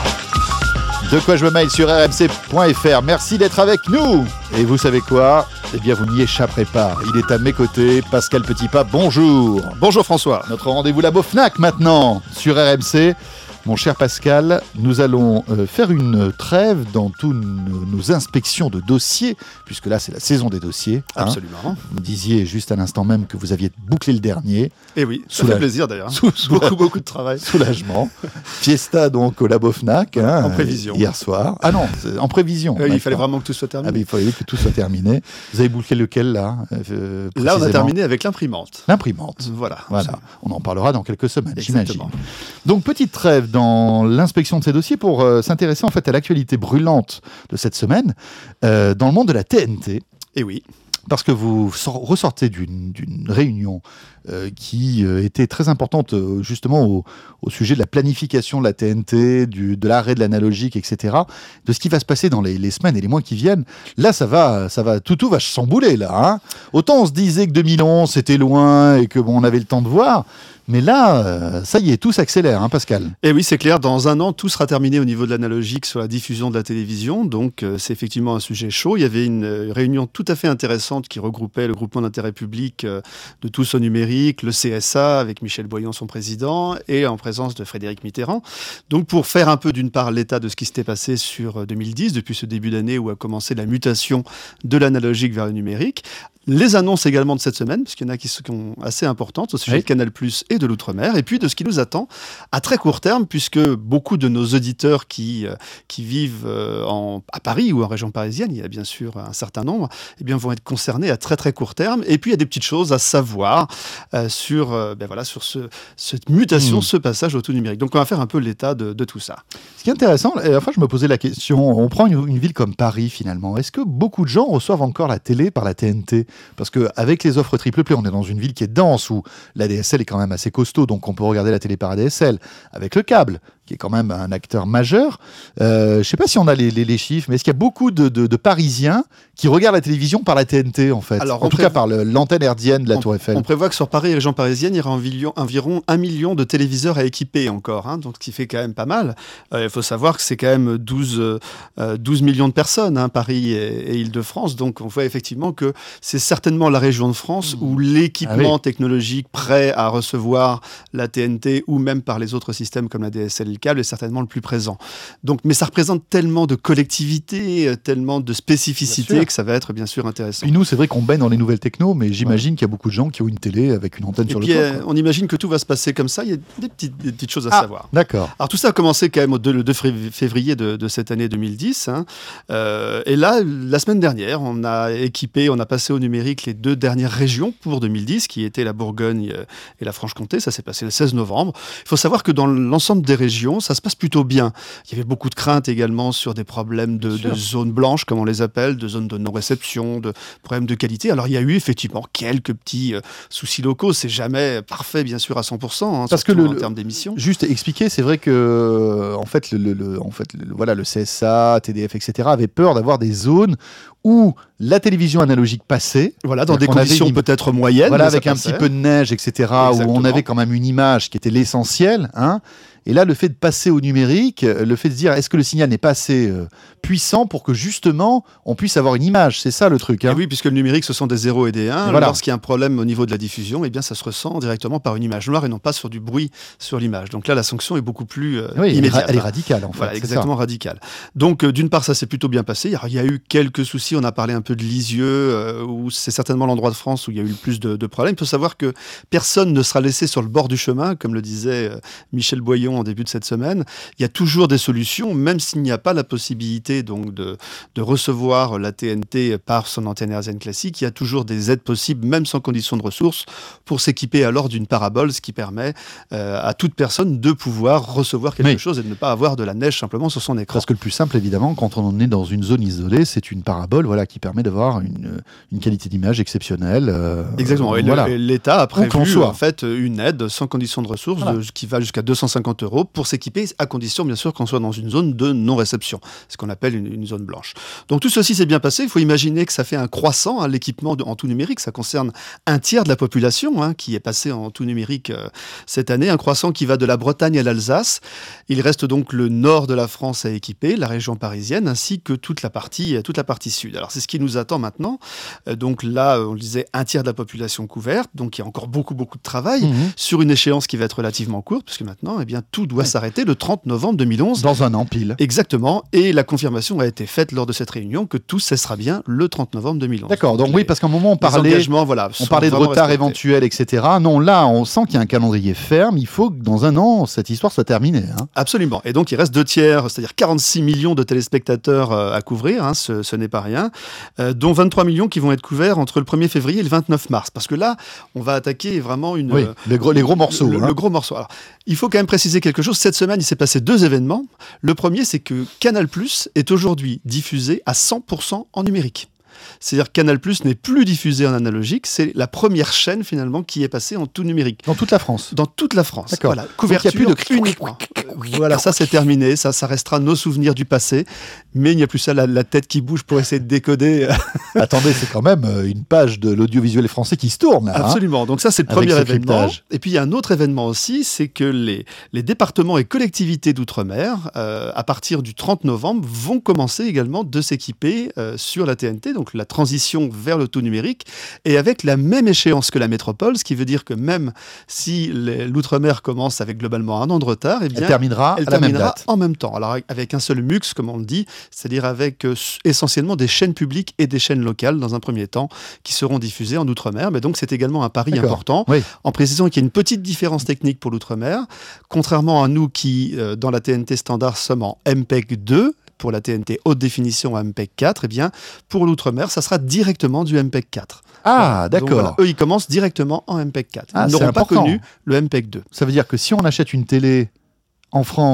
Speaker 2: De quoi je me mail sur r m c point f r. Merci d'être avec nous. Et vous savez quoi ? Eh bien, vous n'y échapperez pas. Il est à mes côtés, Pascal Petitpas. Bonjour.
Speaker 6: Bonjour François.
Speaker 2: Notre rendez-vous Labo Fnac maintenant sur R M C. Mon cher Pascal, nous allons euh, faire une trêve dans toutes nos, nos inspections de dossiers, puisque là c'est la saison des dossiers. hein.
Speaker 6: Absolument.
Speaker 2: Vous me disiez juste à l'instant même que vous aviez bouclé le dernier.
Speaker 6: Et oui, ça
Speaker 2: Soulage-
Speaker 6: fait plaisir d'ailleurs.
Speaker 2: Sous- sous-
Speaker 6: Beaucoup, beaucoup de travail.
Speaker 2: Soulagement. Fiesta donc au Labo Fnac. hein,
Speaker 6: En prévision.
Speaker 2: euh, Hier soir. Ah non, c'est en prévision.
Speaker 6: Euh, il
Speaker 2: D'accord.
Speaker 6: fallait vraiment que tout soit
Speaker 2: Ah
Speaker 6: terminé.
Speaker 2: ben, il fallait que tout soit terminé. Vous avez bouclé lequel là euh,
Speaker 6: Là, on a
Speaker 2: précisément
Speaker 6: terminé avec l'imprimante.
Speaker 2: L'imprimante.
Speaker 6: Voilà.
Speaker 2: Voilà, on en parlera dans quelques semaines, j'imagine.
Speaker 6: Exactement.
Speaker 2: Donc, petite trêve dans l'inspection de ces dossiers pour euh, s'intéresser en fait à l'actualité brûlante de cette semaine euh, dans le monde de la T N T.
Speaker 6: Et oui.
Speaker 2: Parce que vous sor- ressortez d'une d'une réunion euh, qui euh, était très importante euh, justement au, au sujet de la planification de la T N T, du, de l'arrêt de l'analogique, et cetera, de ce qui va se passer dans les, les semaines et les mois qui viennent. Là, ça va, ça va, tout, tout va s'embouler là. hein. Autant on se disait que deux mille onze c'était loin et que bon, on avait le temps de voir. Mais là, euh, ça y est, tout s'accélère, hein, Pascal.
Speaker 6: Et oui, c'est clair, dans un an, tout sera terminé au niveau de l'analogique sur la diffusion de la télévision. Donc, euh, c'est effectivement un sujet chaud. Il y avait une euh, réunion tout à fait intéressante qui regroupait le groupement d'intérêt public euh, de tous au numérique, le C S A, avec Michel Boyon, son président, et en présence de Frédéric Mitterrand. Donc, pour faire un peu, d'une part, l'état de ce qui s'était passé sur euh, deux mille dix, depuis ce début d'année où a commencé la mutation de l'analogique vers le numérique. Les annonces également de cette semaine, parce qu'il y en a qui sont assez importantes au sujet
Speaker 2: Oui.
Speaker 6: de Canal+ et de l'Outre-mer, et puis de ce qui nous attend à très court terme, puisque beaucoup de nos auditeurs qui, euh, qui vivent euh, en, à Paris ou en région parisienne, il y a bien sûr un certain nombre, eh bien, vont être concernés à très très court terme. Et puis il y a des petites choses à savoir euh, sur, euh, ben voilà, sur ce, cette mutation,
Speaker 2: Mmh.
Speaker 6: ce passage au tout numérique. Donc on va faire un peu l'état de, de tout ça.
Speaker 2: Ce qui est intéressant, et à la fois je me posais la question, on prend une, une ville comme Paris finalement, est-ce que beaucoup de gens reçoivent encore la télé par la T N T ? Parce qu'avec les offres triple play, on est dans une ville qui est dense, où l'A D S L est quand même assez costaud, donc on peut regarder la télé par A D S L. Avec le câble, qui est quand même un acteur majeur. Euh, je ne sais pas si on a les, les, les chiffres, mais est-ce qu'il y a beaucoup de, de, de Parisiens qui regardent la télévision par la T N T, en fait?
Speaker 6: Alors,
Speaker 2: en
Speaker 6: on
Speaker 2: tout
Speaker 6: prévoit...
Speaker 2: cas, par le, l'antenne hertzienne de la
Speaker 6: on,
Speaker 2: Tour Eiffel.
Speaker 6: On prévoit que sur Paris et région parisienne, il y aura environ, environ un million de téléviseurs à équiper encore, hein, donc ce qui fait quand même pas mal. Euh, il faut savoir que c'est quand même douze, euh, douze millions de personnes, hein, Paris et, et Île-de-France, donc on voit effectivement que c'est certainement la région de France où l'équipement ah oui. technologique prêt à recevoir la T N T ou même par les autres systèmes comme la D S L et le câble est certainement le plus présent. Donc, mais ça représente tellement de collectivité, tellement de spécificité que ça va être bien sûr intéressant.
Speaker 2: Puis nous, c'est vrai qu'on baigne dans les nouvelles techno, mais j'imagine ouais. qu'il y a beaucoup de gens qui ont une télé avec une antenne
Speaker 6: et
Speaker 2: sur
Speaker 6: puis,
Speaker 2: le toit.
Speaker 6: Euh, on imagine que tout va se passer comme ça. Il y a des petites, des petites choses à
Speaker 2: ah,
Speaker 6: savoir.
Speaker 2: D'accord.
Speaker 6: Alors tout ça a commencé quand même au deux, le deux février de, de cette année deux mille dix. Hein. Euh, et là, la semaine dernière, on a équipé, on a passé au numérique les deux dernières régions pour deux mille dix, qui étaient la Bourgogne et la Franche-Comté. Ça s'est passé le seize novembre. Il faut savoir que dans l'ensemble des régions, ça se passe plutôt bien. Il y avait beaucoup de craintes également sur des problèmes de, de zones blanches, comme on les appelle, de zones de non-réception, de problèmes de qualité. Alors il y a eu effectivement quelques petits euh, soucis locaux. C'est jamais parfait, bien sûr, à cent pour cent, hein,
Speaker 2: parce que le,
Speaker 6: en termes d'émissions.
Speaker 2: Juste expliquer, c'est vrai que euh, en fait, le, le, en fait le, voilà, le C S A, T D F, et cetera avaient peur d'avoir des zones où la télévision analogique passait.
Speaker 6: Voilà, dans des conditions peut-être moyennes.
Speaker 2: Voilà, avec un petit peu de neige, et cetera, où on avait quand même une image qui était l'essentiel, hein. Et là, le fait de passer au numérique, le fait de se dire est-ce que le signal n'est pas assez euh, puissant pour que justement on puisse avoir une image, c'est ça le truc. Hein.
Speaker 6: Et oui, puisque le numérique ce sont des zéros et des un. Et voilà. Lorsqu'il y a un problème au niveau de la diffusion, eh bien ça se ressent directement par une image noire et non pas sur du bruit sur l'image. Donc là, la sanction est beaucoup plus euh,
Speaker 2: oui,
Speaker 6: immédiate.
Speaker 2: Elle est radicale en fait.
Speaker 6: Voilà, exactement radicale. Donc euh, d'une part, ça s'est plutôt bien passé. Alors, il y a eu quelques soucis. On a parlé un peu de Lisieux, euh, où c'est certainement l'endroit de France où il y a eu le plus de, de problèmes. Il faut savoir que personne ne sera laissé sur le bord du chemin, comme le disait euh, Michel Boyon en début de cette semaine. Il y a toujours des solutions, même s'il n'y a pas la possibilité donc de, de recevoir la T N T par son antenne hertzienne classique. Il y a toujours des aides possibles, même sans condition de ressources, pour s'équiper alors d'une parabole, ce qui permet euh, à toute personne de pouvoir recevoir quelque oui. chose et de ne pas avoir de la neige simplement sur son écran.
Speaker 2: Parce que le plus simple, évidemment, quand on est dans une zone isolée, c'est une parabole voilà, qui permet d'avoir une, une qualité d'image exceptionnelle. Euh,
Speaker 6: Exactement. Et
Speaker 2: voilà.
Speaker 6: le, l'État a prévu en fait, une aide sans condition de ressources voilà. de, qui va jusqu'à deux cent cinquante euros pour s'équiper, à condition bien sûr qu'on soit dans une zone de non-réception, ce qu'on appelle une, une zone blanche. Donc tout ceci s'est bien passé. Il faut imaginer que ça fait un croissant, hein, l'équipement de, en tout numérique. Ça concerne un tiers de la population hein, qui est passé en tout numérique euh, cette année. Un croissant qui va de la Bretagne à l'Alsace. Il reste donc le nord de la France à équiper, la région parisienne, ainsi que toute la partie, toute la partie sud. Alors c'est ce qui nous attend maintenant. Euh, donc là, on le disait, un tiers de la population couverte. Donc il y a encore beaucoup, beaucoup de travail mmh. sur une échéance qui va être relativement courte, puisque maintenant, eh bien, tout doit ouais. s'arrêter le trente novembre deux mille onze.
Speaker 2: Dans un an pile.
Speaker 6: Exactement. Et la confirmation a été faite lors de cette réunion que tout cessera bien le trente novembre deux mille onze.
Speaker 2: D'accord. Donc, donc
Speaker 6: les,
Speaker 2: oui, parce qu'à un moment, on parlait,
Speaker 6: voilà,
Speaker 2: on parlait de retard
Speaker 6: respectés.
Speaker 2: éventuel, et cetera. Non, là, on sent qu'il y a un calendrier ferme. Il faut que dans un an, cette histoire soit terminée. Hein.
Speaker 6: Absolument. Et donc, il reste deux tiers, c'est-à-dire quarante-six millions de téléspectateurs euh, à couvrir. Hein, ce, ce n'est pas rien. Euh, dont vingt-trois millions qui vont être couverts entre le premier février et le vingt-neuf mars. Parce que là, on va attaquer vraiment une...
Speaker 2: Oui, euh, les, gros, les gros morceaux.
Speaker 6: Le,
Speaker 2: hein.
Speaker 6: le gros morceau. Alors, il faut quand même préciser quelque chose. Cette semaine, il s'est passé deux événements. Le premier, c'est que Canal+ est aujourd'hui diffusé à cent pour cent en numérique. C'est-à-dire que Canal+ n'est plus diffusé en analogique, c'est la première chaîne finalement qui est passée en tout numérique.
Speaker 2: Dans toute la France.
Speaker 6: Dans toute la France.
Speaker 2: D'accord.
Speaker 6: Voilà. Couverture
Speaker 2: il n'y a plus de
Speaker 6: uniquement. Voilà, ça c'est terminé, ça, ça restera nos souvenirs du passé, mais il n'y a plus ça, la, la tête qui bouge pour essayer de décoder.
Speaker 2: Attendez, c'est quand même une page de l'audiovisuel français qui se tourne. Là,
Speaker 6: absolument,
Speaker 2: hein,
Speaker 6: donc ça c'est le premier événement. Et puis il y a un autre événement aussi, c'est que les, les départements et collectivités d'outre-mer, euh, à partir du trente novembre, vont commencer également de s'équiper euh, sur la T N T, donc la transition vers le tout numérique, et avec la même échéance que la métropole, ce qui veut dire que même si les, l'outre-mer commence avec globalement un an de retard, eh bien,
Speaker 2: elle terminera,
Speaker 6: elle
Speaker 2: à la
Speaker 6: terminera
Speaker 2: même date.
Speaker 6: en même temps. Alors avec un seul mux, comme on le dit, c'est-à-dire avec euh, essentiellement des chaînes publiques et des chaînes locales dans un premier temps, qui seront diffusées en outre-mer. Mais donc c'est également un pari D'accord. important,
Speaker 2: oui.
Speaker 6: en précisant qu'il y a une petite différence technique pour l'outre-mer, contrairement à nous qui, euh, dans la T N T standard, sommes en M P E G deux, pour la T N T haute définition à M P E G quatre, eh bien, pour l'outre-mer, ça sera directement du M P E G quatre.
Speaker 2: Ah, d'accord.
Speaker 6: Donc, voilà, eux, ils commencent directement en M P E G quatre.
Speaker 2: Ah,
Speaker 6: ils n'auront pas connu le M P E G deux.
Speaker 2: Ça veut dire que si on achète une télé en France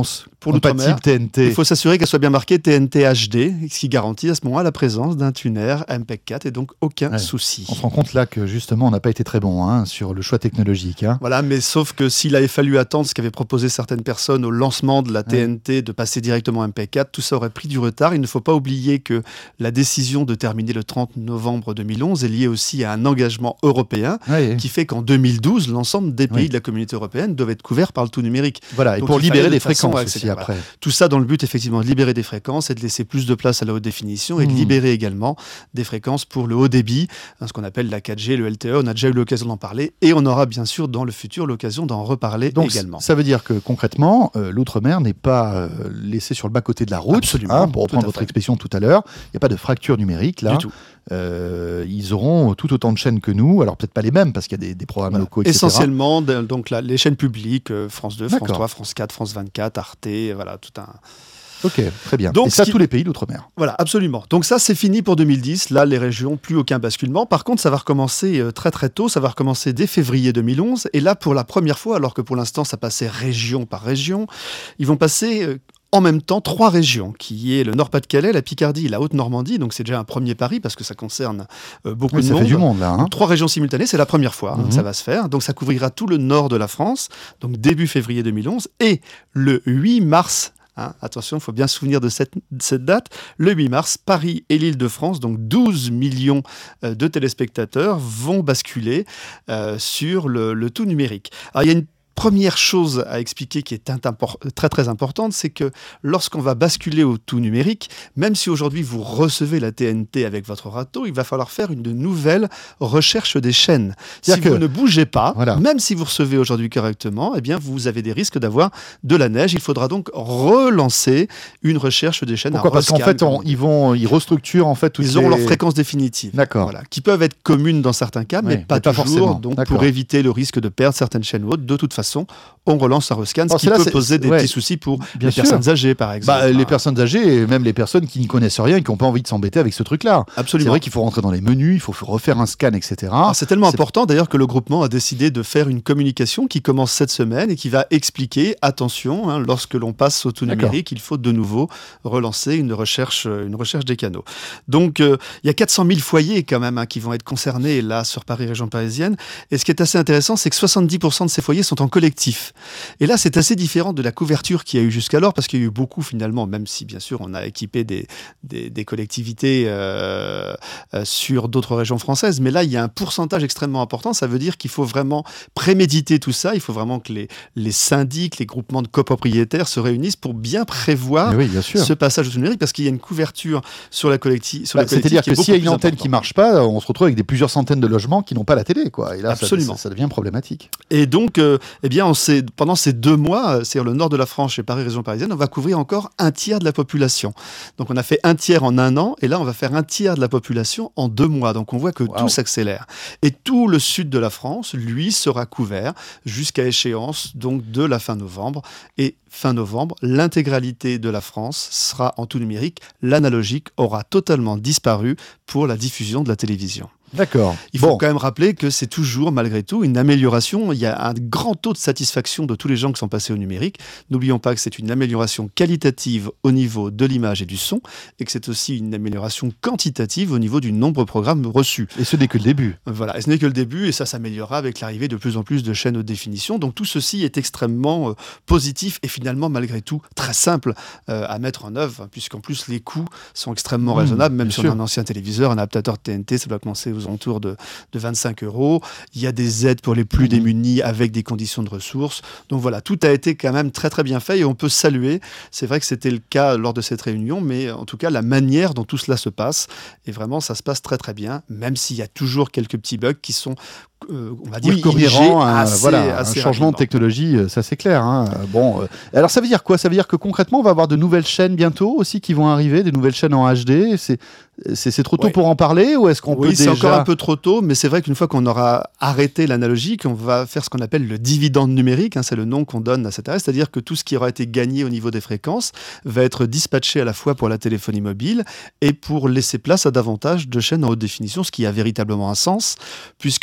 Speaker 6: pour l'outre-mer,
Speaker 2: compatible T N T.
Speaker 6: il faut s'assurer qu'elle soit bien marquée T N T H D, ce qui garantit à ce moment-là la présence d'un tuner M P E G quatre et donc aucun
Speaker 2: Ouais.
Speaker 6: souci.
Speaker 2: On se rend compte là que justement on n'a pas été très bon hein, sur le choix technologique. Hein.
Speaker 6: Voilà, mais sauf que s'il avait fallu attendre ce qu'avaient proposé certaines personnes au lancement de la T N T, de passer directement M P E G quatre, tout ça aurait pris du retard. Il ne faut pas oublier que la décision de terminer le trente novembre deux mille onze est liée aussi à un engagement européen
Speaker 2: Ouais.
Speaker 6: qui fait qu'en deux mille douze, l'ensemble des pays
Speaker 2: Oui.
Speaker 6: de la communauté européenne doivent être couverts par le tout numérique.
Speaker 2: Voilà, et
Speaker 6: Donc,
Speaker 2: pour
Speaker 6: il
Speaker 2: libérer
Speaker 6: fallait
Speaker 2: des
Speaker 6: de façon
Speaker 2: fréquences
Speaker 6: à
Speaker 2: aussi
Speaker 6: accélérer.
Speaker 2: après.
Speaker 6: Tout ça dans le but effectivement de libérer des fréquences et de laisser plus de place à la haute définition et de
Speaker 2: Mmh.
Speaker 6: libérer également des fréquences pour le haut débit, hein, ce qu'on appelle la quatre G, le L T E. On a déjà eu l'occasion d'en parler et on aura bien sûr dans le futur l'occasion d'en reparler
Speaker 2: Donc
Speaker 6: également.
Speaker 2: ça veut dire que concrètement, euh, l'outre-mer n'est pas euh, laissé sur le bas-côté de la route,
Speaker 6: Absolument,
Speaker 2: hein, pour
Speaker 6: tout
Speaker 2: reprendre
Speaker 6: à
Speaker 2: votre
Speaker 6: fait.
Speaker 2: expression tout à l'heure. Il n'y a pas de fracture numérique là.
Speaker 6: Du tout.
Speaker 2: Euh, ils auront tout autant de chaînes que nous, alors peut-être pas les mêmes parce qu'il y a des, des programmes
Speaker 6: Voilà.
Speaker 2: locaux, et cetera.
Speaker 6: Essentiellement, de- donc là, les chaînes publiques, euh, France deux, France
Speaker 2: D'accord.
Speaker 6: trois, France quatre, France vingt-quatre, Arte, voilà, tout un...
Speaker 2: Ok, très bien.
Speaker 6: Donc,
Speaker 2: et ça,
Speaker 6: ce qui-
Speaker 2: tous les pays d'outre-mer.
Speaker 6: Voilà, absolument. Donc ça, c'est fini pour deux mille dix. Là, les régions, plus aucun basculement. Par contre, ça va recommencer euh, très très tôt. Ça va recommencer dès février deux mille onze. Et là, pour la première fois, alors que pour l'instant, ça passait région par région, ils vont passer... euh, en même temps, trois régions, qui est le Nord-Pas-de-Calais, la Picardie et la Haute-Normandie. Donc c'est déjà un premier pari parce que ça concerne euh, beaucoup
Speaker 2: Oui,
Speaker 6: de
Speaker 2: ça
Speaker 6: monde.
Speaker 2: fait du monde là. Hein.
Speaker 6: Donc, trois régions simultanées, c'est la première fois hein,
Speaker 2: Mhm.
Speaker 6: que ça va se faire. Donc ça couvrira tout le nord de la France, donc début février deux mille onze. Et le huit mars, hein, attention, il faut bien se souvenir de cette, de cette date, le huit mars, Paris et l'Île-de-France, donc douze millions euh, de téléspectateurs, vont basculer euh, sur le, le tout numérique. Alors il y a une première chose à expliquer qui est impor- très très importante, c'est que lorsqu'on va basculer au tout numérique, même si aujourd'hui vous recevez la T N T avec votre râteau, il va falloir faire une nouvelle recherche des chaînes. Si
Speaker 2: C'est-à-dire
Speaker 6: vous
Speaker 2: que-
Speaker 6: ne bougez pas,
Speaker 2: Voilà.
Speaker 6: même si vous recevez aujourd'hui correctement, eh bien vous avez des risques d'avoir de la neige. Il faudra donc relancer une recherche des chaînes.
Speaker 2: Pourquoi
Speaker 6: un
Speaker 2: Parce qu'en
Speaker 6: rescan,
Speaker 2: fait,
Speaker 6: comme
Speaker 2: on-
Speaker 6: on dit.
Speaker 2: ils vont, ils restructurent en fait toutes
Speaker 6: Ils auront
Speaker 2: les-
Speaker 6: leur fréquence définitive.
Speaker 2: D'accord.
Speaker 6: Voilà, qui peuvent être communes dans certains cas, mais
Speaker 2: Oui,
Speaker 6: pas
Speaker 2: mais pas
Speaker 6: toujours.
Speaker 2: forcément.
Speaker 6: Donc,
Speaker 2: D'accord.
Speaker 6: pour éviter le risque de perdre certaines chaînes hautes, de toute façon, on relance un rescan,
Speaker 2: Alors,
Speaker 6: ce qui
Speaker 2: c'est là,
Speaker 6: peut
Speaker 2: c'est-
Speaker 6: poser des
Speaker 2: ouais.
Speaker 6: petits soucis pour
Speaker 2: Bien
Speaker 6: les
Speaker 2: sûr.
Speaker 6: personnes âgées, par exemple.
Speaker 2: Bah, les
Speaker 6: Ah,
Speaker 2: personnes âgées et même les personnes qui n'y connaissent rien et qui n'ont pas envie de s'embêter avec ce truc-là. C'est
Speaker 6: Absolument.
Speaker 2: vrai qu'il faut rentrer dans les menus, il faut refaire un scan, et cetera.
Speaker 6: Ah, c'est tellement
Speaker 2: c'est-
Speaker 6: important d'ailleurs que le groupement a décidé de faire une communication qui commence cette semaine et qui va expliquer, attention, hein, lorsque l'on passe au tout
Speaker 2: D'accord.
Speaker 6: numérique, il faut de nouveau relancer une recherche, euh, une recherche des canaux. Donc euh, il y a quatre cent mille foyers quand même hein, qui vont être concernés là sur Paris, région parisienne. Et ce qui est assez intéressant, c'est que soixante-dix pour cent de ces foyers sont en collectif. Et là, c'est assez différent de la couverture qu'il y a eu jusqu'alors, parce qu'il y a eu beaucoup finalement, même si bien sûr on a équipé des, des, des collectivités euh, euh, sur d'autres régions françaises. Mais là, il y a un pourcentage extrêmement important. Ça veut dire qu'il faut vraiment préméditer tout ça. Il faut vraiment que les, les syndics, les groupements de copropriétaires se réunissent pour bien prévoir
Speaker 2: Mais oui, bien sûr.
Speaker 6: ce passage au tout numérique, parce qu'il y a une couverture sur la collective. Sur
Speaker 2: Bah,
Speaker 6: la collective
Speaker 2: C'est-à-dire
Speaker 6: qui est
Speaker 2: que s'il y a
Speaker 6: beaucoup
Speaker 2: une
Speaker 6: plus
Speaker 2: antenne
Speaker 6: importante.
Speaker 2: qui marche pas, on se retrouve avec des plusieurs centaines de logements qui n'ont pas la télé, quoi. Et là, ça-
Speaker 6: Absolument.
Speaker 2: Ça, ça devient problématique.
Speaker 6: Et donc, euh, eh bien, on s'est- pendant ces deux mois, euh, c'est-à-dire le nord de la France et Paris, région parisienne, on va couvrir encore un tiers de la population. Donc, on a fait un tiers en un an, et là, on va faire un tiers de la population en deux mois. Donc, on voit que
Speaker 2: Wow.
Speaker 6: tout s'accélère. Et tout le sud de la France, lui, sera couvert jusqu'à échéance donc de la fin novembre. Et fin novembre, l'intégralité de la France sera en tout numérique. L'analogique aura totalement disparu pour la diffusion de la télévision.
Speaker 2: D'accord.
Speaker 6: Il faut
Speaker 2: Bon.
Speaker 6: quand même rappeler que c'est toujours, malgré tout, une amélioration. Il y a un grand taux de satisfaction de tous les gens qui sont passés au numérique. N'oublions pas que c'est une amélioration qualitative au niveau de l'image et du son, et que c'est aussi une amélioration quantitative au niveau du nombre de programmes reçus.
Speaker 2: Et ce n'est que le début.
Speaker 6: Voilà, et ce n'est que le début, et ça s'améliorera avec l'arrivée de plus en plus de chaînes haute définition. Donc tout ceci est extrêmement euh, positif et finalement, malgré tout, très simple euh, à mettre en œuvre, puisqu'en plus les coûts sont extrêmement
Speaker 2: Mmh,
Speaker 6: raisonnables. Même
Speaker 2: bien
Speaker 6: si on a
Speaker 2: sûr.
Speaker 6: un ancien téléviseur, un adaptateur T N T, ça doit commencer aux alentours de, de vingt-cinq euros. Il y a des aides pour les plus
Speaker 2: Mmh.
Speaker 6: démunis avec des conditions de ressources. Donc voilà, tout a été quand même très très bien fait et on peut saluer. C'est vrai que c'était le cas lors de cette réunion, mais en tout cas, la manière dont tout cela se passe, et vraiment, ça se passe très très bien, même s'il y a toujours quelques petits bugs qui sont, euh, on va dire,
Speaker 2: Oui,
Speaker 6: corrigés
Speaker 2: inhérent à,
Speaker 6: assez,
Speaker 2: voilà,
Speaker 6: assez
Speaker 2: un changement de
Speaker 6: rapidement.
Speaker 2: technologie, euh, ça c'est clair. Hein. Euh, Bon, euh, alors ça veut dire quoi? Ça veut dire que concrètement, on va avoir de nouvelles chaînes bientôt aussi qui vont arriver, des nouvelles chaînes en H D. C'est c'est c'est trop tôt
Speaker 6: Ouais.
Speaker 2: pour en parler ou est-ce qu'on peut
Speaker 6: Oui, c'est
Speaker 2: déjà...
Speaker 6: encore un peu trop tôt, mais c'est vrai qu'une fois qu'on aura arrêté l'analogique, on va faire ce qu'on appelle le dividende numérique, hein, c'est le nom qu'on donne à cet arrêt, c'est-à-dire que tout ce qui aura été gagné au niveau des fréquences va être dispatché à la fois pour la téléphonie mobile et pour laisser place à davantage de chaînes en haute définition, ce qui a véritablement un sens, puisque énormément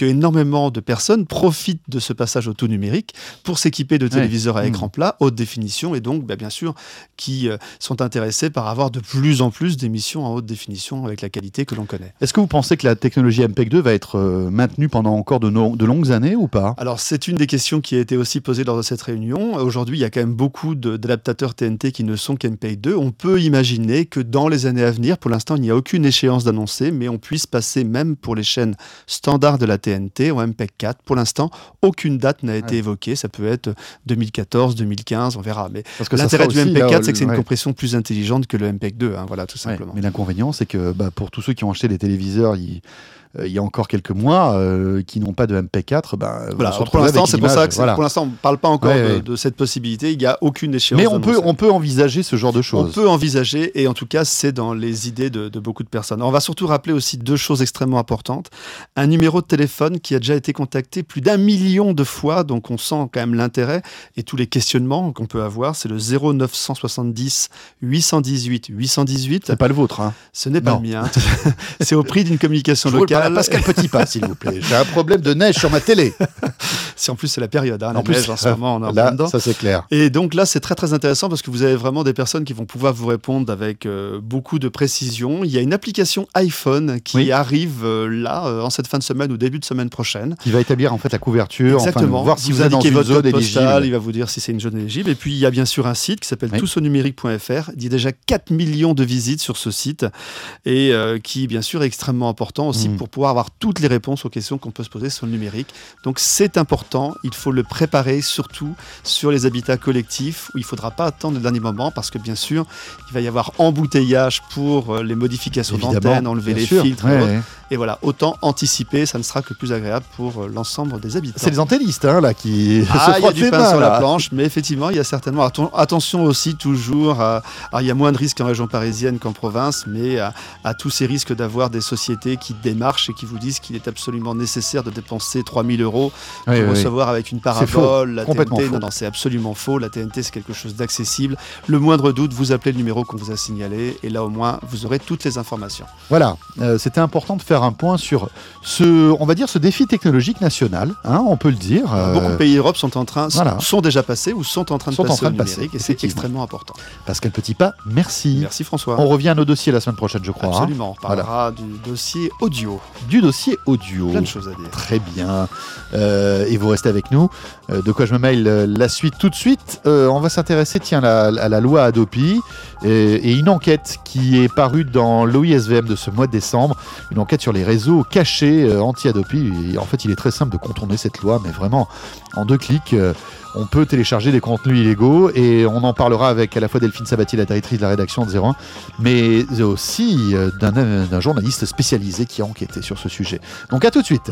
Speaker 6: énormément de personnes profitent de ce passage au tout numérique pour s'équiper de téléviseurs ouais. à écran plat, haute définition, et donc, bah, bien sûr, qui euh, sont intéressés par avoir de plus en plus d'émissions en haute définition avec la qualité que l'on connaît.
Speaker 2: Est-ce que vous pensez que la technologie M P E G deux va être euh, maintenue pendant encore de, no- de longues années ou pas ?
Speaker 6: Alors, c'est une des questions qui a été aussi posée lors de cette réunion. Aujourd'hui, il y a quand même beaucoup de, d'adaptateurs T N T qui ne sont qu'M P E G deux. On peut imaginer que dans les années à venir, pour l'instant, il n'y a aucune échéance d'annoncer, mais on puisse passer même pour les chaînes standards de la T N T en M P E G quatre. Pour l'instant, aucune date n'a été ouais. évoquée. Ça peut être deux mille quatorze, deux mille quinze, on verra. Mais Parce que l'intérêt du M P E G quatre, là, c'est que c'est une ouais. compression plus intelligente que le M P E G deux. Hein, voilà, tout simplement.
Speaker 2: Ouais, mais l'inconvénient, c'est que bah, pour tous ceux qui ont acheté des téléviseurs, ils... Euh, il y a encore quelques mois, euh, qui n'ont pas de M P E G quatre, ben,
Speaker 6: voilà, pour l'instant, c'est pour ça que voilà. pour l'instant, on ne parle pas encore ouais, de, ouais. de cette possibilité. Il n'y a aucune échéance.
Speaker 2: Mais on peut, on peut envisager ce genre de choses.
Speaker 6: On peut envisager, et en tout cas, c'est dans les idées de, de beaucoup de personnes. On va surtout rappeler aussi deux choses extrêmement importantes. Un numéro de téléphone qui a déjà été contacté plus d'un million de fois, donc on sent quand même l'intérêt et tous les questionnements qu'on peut avoir. C'est le zéro neuf cent soixante-dix huit cent dix-huit huit cent dix-huit.
Speaker 2: C'est pas le vôtre, hein.
Speaker 6: Ce n'est pas non. le mien. C'est au prix d'une communication locale.
Speaker 2: Pascal Petitpas, s'il vous plaît. J'ai un problème de neige sur ma télé.
Speaker 6: Si en plus c'est la période, hein,
Speaker 2: en
Speaker 6: la
Speaker 2: plus,
Speaker 6: neige en ce moment, on est en
Speaker 2: là,
Speaker 6: dedans.
Speaker 2: Ça c'est clair.
Speaker 6: Et donc là, c'est très très intéressant parce que vous avez vraiment des personnes qui vont pouvoir vous répondre avec euh, beaucoup de précision. Il y a une application iPhone qui oui. arrive euh, là euh, en cette fin de semaine ou début de semaine prochaine,
Speaker 2: qui va établir en fait la couverture.
Speaker 6: Exactement.
Speaker 2: Enfin, voir si
Speaker 6: vous,
Speaker 2: vous êtes dans une
Speaker 6: votre
Speaker 2: zone
Speaker 6: code postal,
Speaker 2: éligible.
Speaker 6: il va vous dire si c'est une zone éligible. Et puis il y a bien sûr un site qui s'appelle
Speaker 2: oui.
Speaker 6: tous au numérique point f r. Il y a déjà quatre millions de visites sur ce site et euh, qui bien sûr est extrêmement important aussi mmh. pour pouvoir avoir toutes les réponses aux questions qu'on peut se poser sur le numérique. Donc c'est important, il faut le préparer surtout sur les habitats collectifs où il ne faudra pas attendre le dernier moment parce que bien sûr il va y avoir embouteillage pour les modifications d'antenne, enlever les sûr. filtres
Speaker 2: ouais,
Speaker 6: et,
Speaker 2: ouais.
Speaker 6: et voilà, autant anticiper, ça ne sera que plus agréable pour l'ensemble des habitants.
Speaker 2: C'est les antennistes hein, là qui
Speaker 6: ah,
Speaker 2: se
Speaker 6: il y a du pain
Speaker 2: mains,
Speaker 6: sur
Speaker 2: là.
Speaker 6: la planche, mais effectivement il y a certainement Atten- attention aussi toujours à, alors, il y a moins de risques en région parisienne qu'en province, mais à, à tous ces risques d'avoir des sociétés qui démarchent et qui vous disent qu'il est absolument nécessaire de dépenser trois mille euros pour oui, recevoir oui. avec une parabole la T N T. Non, non, c'est absolument faux. La T N T, c'est quelque chose d'accessible. Le moindre doute, vous appelez le numéro qu'on vous a signalé et là, au moins, vous aurez toutes les informations.
Speaker 2: Voilà. Euh, c'était important de faire un point sur ce, on va dire, ce défi technologique national. Hein, on peut le dire.
Speaker 6: Euh... Beaucoup de pays d'Europe sont en train, voilà. sont déjà passés ou sont en train de
Speaker 2: sont
Speaker 6: passer
Speaker 2: en train
Speaker 6: au
Speaker 2: de
Speaker 6: numérique
Speaker 2: passer,
Speaker 6: et c'est extrêmement important.
Speaker 2: Pascal Petitpas, merci.
Speaker 6: Merci François.
Speaker 2: On revient à nos dossiers la semaine prochaine, je crois.
Speaker 6: Absolument.
Speaker 2: Hein.
Speaker 6: On parlera voilà. du dossier audio.
Speaker 2: Du dossier audio.
Speaker 6: Plein de choses à dire.
Speaker 2: Très bien. Euh, et vous restez avec nous. Euh, de quoi je me mail euh, la suite tout de suite. Euh, on va s'intéresser tiens, à, à la loi Hadopi et, et une enquête qui est parue dans l'O I S V M de ce mois de décembre. Une enquête sur les réseaux cachés euh, anti-Hadopi. Et en fait, il est très simple de contourner cette loi, mais vraiment en deux clics. Euh, on peut télécharger des contenus illégaux et on en parlera avec à la fois Delphine Sabatier, la directrice de la rédaction de zéro un, mais aussi euh, d'un, d'un journaliste spécialisé qui a enquêté sur ce sujet. Donc à tout de suite.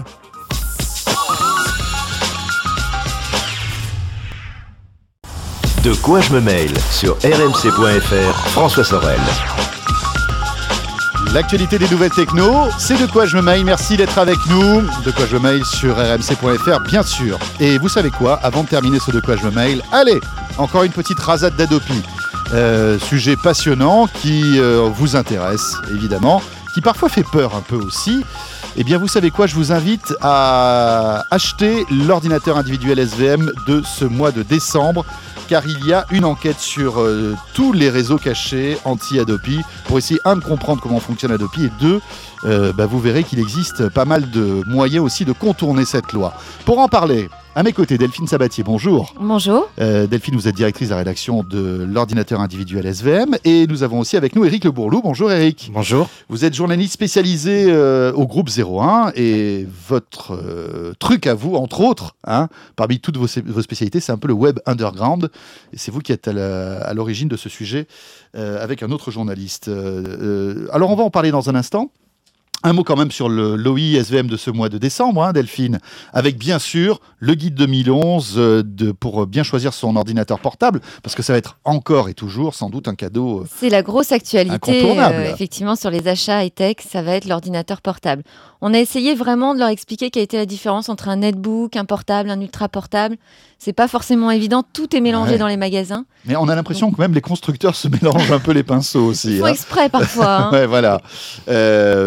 Speaker 1: De quoi je me mail sur r m c point f r, François Sorel.
Speaker 2: L'actualité des nouvelles techno, c'est De quoi je me mail. Merci d'être avec nous. De quoi je me mail sur r m c point f r, bien sûr. Et vous savez quoi, avant de terminer ce De quoi je me mail, allez, encore une petite rasade d'Hadopi. Euh, sujet passionnant qui euh, vous intéresse, évidemment, qui parfois fait peur un peu aussi. Eh bien, vous savez quoi, je vous invite à acheter l'ordinateur individuel S V M de ce mois de décembre, car il y a une enquête sur euh, tous les réseaux cachés anti-Hadopi pour essayer, un, de comprendre comment fonctionne Hadopi et deux, euh, bah, vous verrez qu'il existe pas mal de moyens aussi de contourner cette loi. Pour en parler, à mes côtés, Delphine Sabatier, bonjour.
Speaker 7: Bonjour.
Speaker 2: Euh, Delphine, vous êtes directrice de la rédaction de l'ordinateur individuel S V M et nous avons aussi avec nous Éric Le Bourlou. Bonjour Éric.
Speaker 8: Bonjour.
Speaker 2: Vous êtes journaliste spécialisé euh, au groupe zéro un et votre euh, truc à vous, entre autres, hein, parmi toutes vos, vos spécialités, c'est un peu le web underground et c'est vous qui êtes à, la, à l'origine de ce sujet euh, avec un autre journaliste. Euh, euh, alors on va en parler dans un instant. Un mot quand même sur le, l'O I S V M de ce mois de décembre, hein, Delphine, avec bien sûr le guide deux mille onze euh, de, pour bien choisir son ordinateur portable, parce que ça va être encore et toujours sans doute un cadeau euh,
Speaker 7: C'est la grosse actualité,
Speaker 2: incontournable.
Speaker 7: Euh, effectivement, sur les achats high-tech, ça va être l'ordinateur portable. On a essayé vraiment de leur expliquer quelle était la différence entre un netbook, un portable, un ultra portable. C'est pas forcément évident, tout est mélangé ouais. dans les magasins.
Speaker 2: Mais on a l'impression que même les constructeurs se mélangent un peu les pinceaux aussi.
Speaker 7: Ils font
Speaker 2: hein.
Speaker 7: exprès parfois. Hein.
Speaker 2: ouais, voilà. Euh, mais c'est vrai que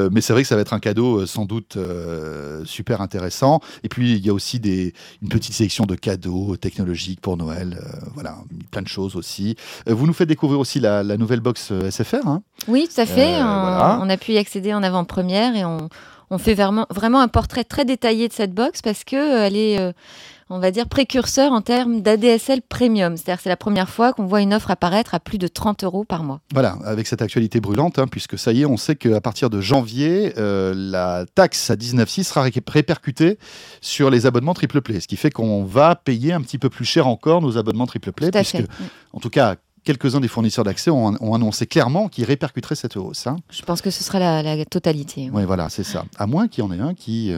Speaker 2: ça va être un cadeau euh, sans doute euh, super intéressant. Et puis il y a aussi des, une petite sélection de cadeaux technologiques pour Noël. Euh, voilà, plein de choses aussi. Euh, vous nous faites découvrir aussi la, la nouvelle box euh, S F R. Hein.
Speaker 7: Oui, tout à fait.
Speaker 2: Euh,
Speaker 7: on,
Speaker 2: voilà.
Speaker 7: on a pu y accéder en avant-première et on, on fait vraiment, vraiment un portrait très détaillé de cette box parce qu'elle est, euh, on va dire, précurseur en termes d'A D S L premium. C'est-à-dire que c'est la première fois qu'on voit une offre apparaître à plus de trente euros par mois.
Speaker 2: Voilà, avec cette actualité brûlante, hein, puisque ça y est, on sait qu'à partir de janvier, euh, la taxe à dix-neuf virgule six sera ré- répercutée sur les abonnements triple play, ce qui fait qu'on va payer un petit peu plus cher encore nos abonnements triple play,
Speaker 7: Tout à
Speaker 2: puisque,
Speaker 7: fait.
Speaker 2: en tout cas, quelques-uns des fournisseurs d'accès ont, ont annoncé clairement qu'ils répercuteraient cette hausse. Hein.
Speaker 7: Je pense que ce sera la, la totalité.
Speaker 2: Oui, voilà, c'est ça. À moins qu'il y en ait un qui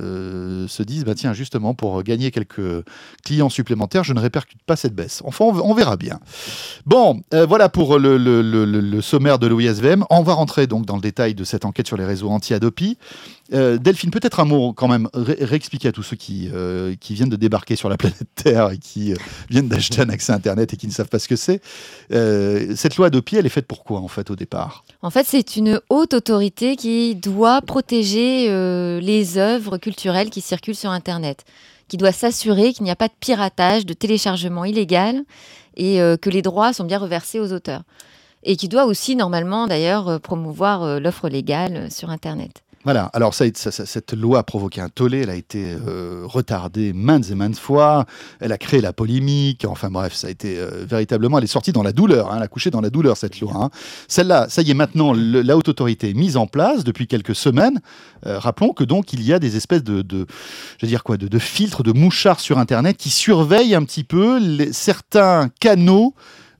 Speaker 2: euh, se dise, bah, tiens, justement, pour gagner quelques clients supplémentaires, je ne répercute pas cette baisse. Enfin, on, on verra bien. Bon, euh, voilà pour le, le, le, le sommaire de l'O I S V M. On va rentrer donc dans le détail de cette enquête sur les réseaux anti-Adopi. Euh, Delphine, peut-être un mot quand même, ré- réexpliquer à tous ceux qui, euh, qui viennent de débarquer sur la planète Terre et qui euh, viennent d'acheter un accès Internet et qui ne savent pas ce que c'est. Euh, cette loi Adopi, elle est faite pour quoi en fait au départ ?
Speaker 7: En fait, c'est une haute autorité qui doit protéger euh, les œuvres culturelles qui circulent sur Internet, qui doit s'assurer qu'il n'y a pas de piratage, de téléchargement illégal et euh, que les droits sont bien reversés aux auteurs. Et qui doit aussi, normalement, d'ailleurs, euh, promouvoir euh, l'offre légale euh, sur Internet.
Speaker 2: Voilà, alors ça, ça, ça, cette loi a provoqué un tollé, elle a été euh, retardée maintes et maintes fois, elle a créé la polémique, enfin bref, ça a été euh, véritablement, elle est sortie dans la douleur, hein, elle a couché dans la douleur cette loi. Hein. Celle-là, ça y est maintenant, le, la haute autorité est mise en place depuis quelques semaines. Euh, rappelons que donc il y a des espèces de, de je veux dire quoi, de, de filtres, de mouchards sur Internet qui surveillent un petit peu les, certains canaux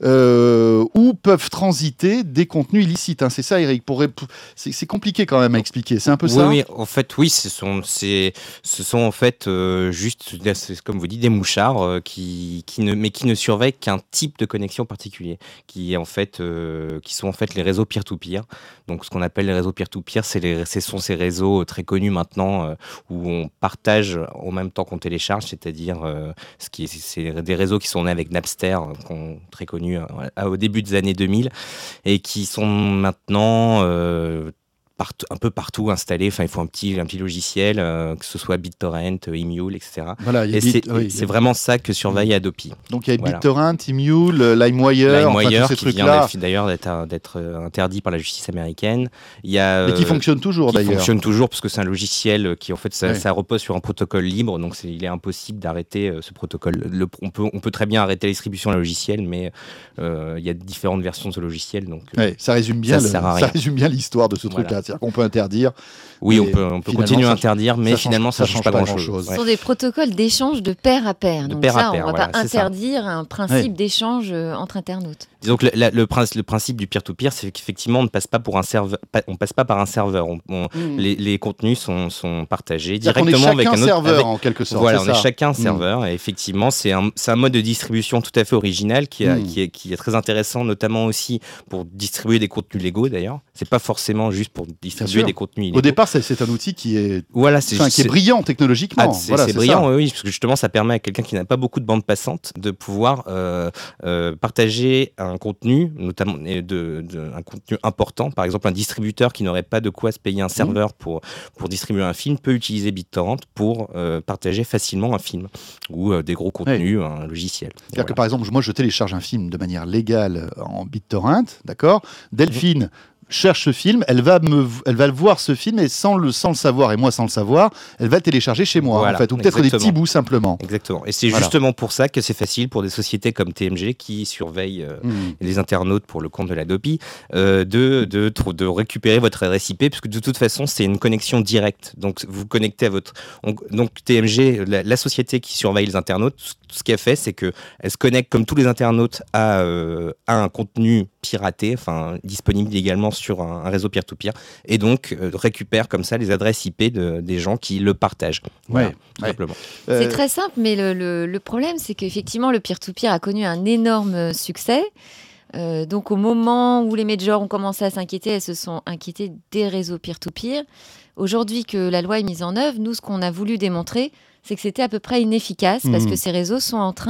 Speaker 2: Euh, où peuvent transiter des contenus illicites. Hein. C'est ça, Eric. Pour, c'est, c'est compliqué quand même à expliquer. C'est un peu
Speaker 8: oui,
Speaker 2: ça.
Speaker 8: Oui, en fait, oui, ce sont, c'est, ce sont en fait euh, juste, comme vous dites, des mouchards euh, qui, qui ne, mais qui ne surveillent qu'un type de connexion particulier, qui est en fait, euh, qui sont en fait les réseaux peer-to-peer. Donc, ce qu'on appelle les réseaux peer-to-peer, c'est les, ce sont ces réseaux très connus maintenant euh, où on partage en même temps qu'on télécharge, c'est-à-dire euh, ce qui est, c'est des réseaux qui sont nés avec Napster, qu'on, très connus au début des années deux mille et qui sont maintenant euh, Partout, un peu partout installé. Enfin, il faut un petit, un petit logiciel, euh, que ce soit BitTorrent, Emule, et cetera.
Speaker 2: Voilà,
Speaker 8: et
Speaker 2: Bit,
Speaker 8: c'est,
Speaker 2: oui,
Speaker 8: c'est vraiment ça que surveille Adopi.
Speaker 2: Donc il y a
Speaker 8: voilà.
Speaker 2: BitTorrent, Emule, LimeWire, enfin, tous ces
Speaker 8: qui
Speaker 2: trucs-là.
Speaker 8: vient d'ailleurs d'être, d'être interdit par la justice américaine. Il y a,
Speaker 2: Mais qui fonctionne toujours
Speaker 8: qui
Speaker 2: d'ailleurs.
Speaker 8: Qui fonctionne toujours parce que c'est un logiciel qui en fait ça,
Speaker 2: oui.
Speaker 8: ça repose sur un protocole libre, donc c'est, il est impossible d'arrêter euh, ce protocole. Le, on peut, on peut très bien arrêter la distribution d'un logiciel, mais euh, il y a différentes versions de ce logiciel, donc.
Speaker 2: Euh, oui, ça résume bien,
Speaker 8: ça,
Speaker 2: le, ça résume bien l'histoire de ce
Speaker 8: voilà.
Speaker 2: truc-là. C'est-à-dire qu'on peut interdire.
Speaker 8: Oui, on peut, on peut continuer à interdire, mais
Speaker 2: ça
Speaker 8: finalement,
Speaker 2: change,
Speaker 8: ça ne change, change pas grand-chose.
Speaker 2: grand-chose.
Speaker 7: Ce sont des protocoles d'échange de pair à pair.
Speaker 8: De
Speaker 7: Donc
Speaker 8: pair
Speaker 7: ça,
Speaker 8: à pair,
Speaker 7: on ne va
Speaker 8: voilà,
Speaker 7: pas interdire un principe ouais. d'échange entre internautes.
Speaker 8: Disons que le, la, le, le principe du peer-to-peer, c'est qu'effectivement, on ne passe pas, pour un serveur, on passe pas par un serveur. On, on, mmh. les, les contenus sont, sont partagés directement avec un autre
Speaker 2: serveur,
Speaker 8: avec,
Speaker 2: en quelque sorte.
Speaker 8: Voilà,
Speaker 2: c'est
Speaker 8: on
Speaker 2: ça.
Speaker 8: est chacun un
Speaker 2: mmh.
Speaker 8: serveur. Et effectivement, c'est un, c'est un mode de distribution tout à fait original qui, a, mmh. qui, est, qui est très intéressant, notamment aussi pour distribuer des contenus légaux d'ailleurs. C'est pas forcément juste pour distribuer des contenus illégaux.
Speaker 2: Au départ, c'est, c'est un outil qui est,
Speaker 8: voilà, c'est,
Speaker 2: enfin, qui est brillant technologiquement.
Speaker 8: Ah, c'est,
Speaker 2: voilà,
Speaker 8: c'est,
Speaker 2: c'est
Speaker 8: brillant,
Speaker 2: ça.
Speaker 8: oui, parce que justement, ça permet à quelqu'un qui n'a pas beaucoup de bande passante de pouvoir euh, euh, partager un contenu, notamment de, de, un contenu important. Par exemple, un distributeur qui n'aurait pas de quoi se payer un serveur mmh. pour, pour distribuer un film peut utiliser BitTorrent pour euh, partager facilement un film ou euh, des gros contenus, oui. un logiciel.
Speaker 2: C'est-à-dire
Speaker 8: voilà.
Speaker 2: que par exemple, moi je télécharge un film de manière légale en BitTorrent, d'accord ? Delphine mmh. cherche ce film, elle va me, elle va voir ce film et sans le, sans le savoir, et moi sans le savoir, elle va le télécharger chez moi,
Speaker 8: voilà,
Speaker 2: en fait, ou peut-être
Speaker 8: exactement.
Speaker 2: des petits bouts simplement.
Speaker 8: Exactement. Et c'est
Speaker 2: voilà.
Speaker 8: justement pour ça que c'est facile pour des sociétés comme T M G qui surveillent euh, mmh. les internautes pour le compte de l'Adopi euh, de, de, de, de récupérer votre adresse I P, puisque de toute façon, c'est une connexion directe. Donc, vous vous connectez à votre... On, donc, T M G, la, la société qui surveille les internautes, ce qu'elle fait, c'est qu'elle se connecte, comme tous les internautes, à, euh, à un contenu piraté, enfin, disponible également sur un, un réseau peer-to-peer, et donc euh, récupère comme ça les adresses I P de, des gens qui le partagent. Voilà,
Speaker 2: ouais,
Speaker 8: tout
Speaker 2: ouais.
Speaker 8: simplement.
Speaker 7: Euh... C'est très simple, mais le, le, le problème, c'est qu'effectivement, le peer-to-peer a connu un énorme succès. Euh, donc, au moment où les majors ont commencé à s'inquiéter, elles se sont inquiétées des réseaux peer-to-peer. Aujourd'hui que la loi est mise en œuvre, nous, ce qu'on a voulu démontrer, c'est que c'était à peu près inefficace mmh. parce que ces réseaux sont en train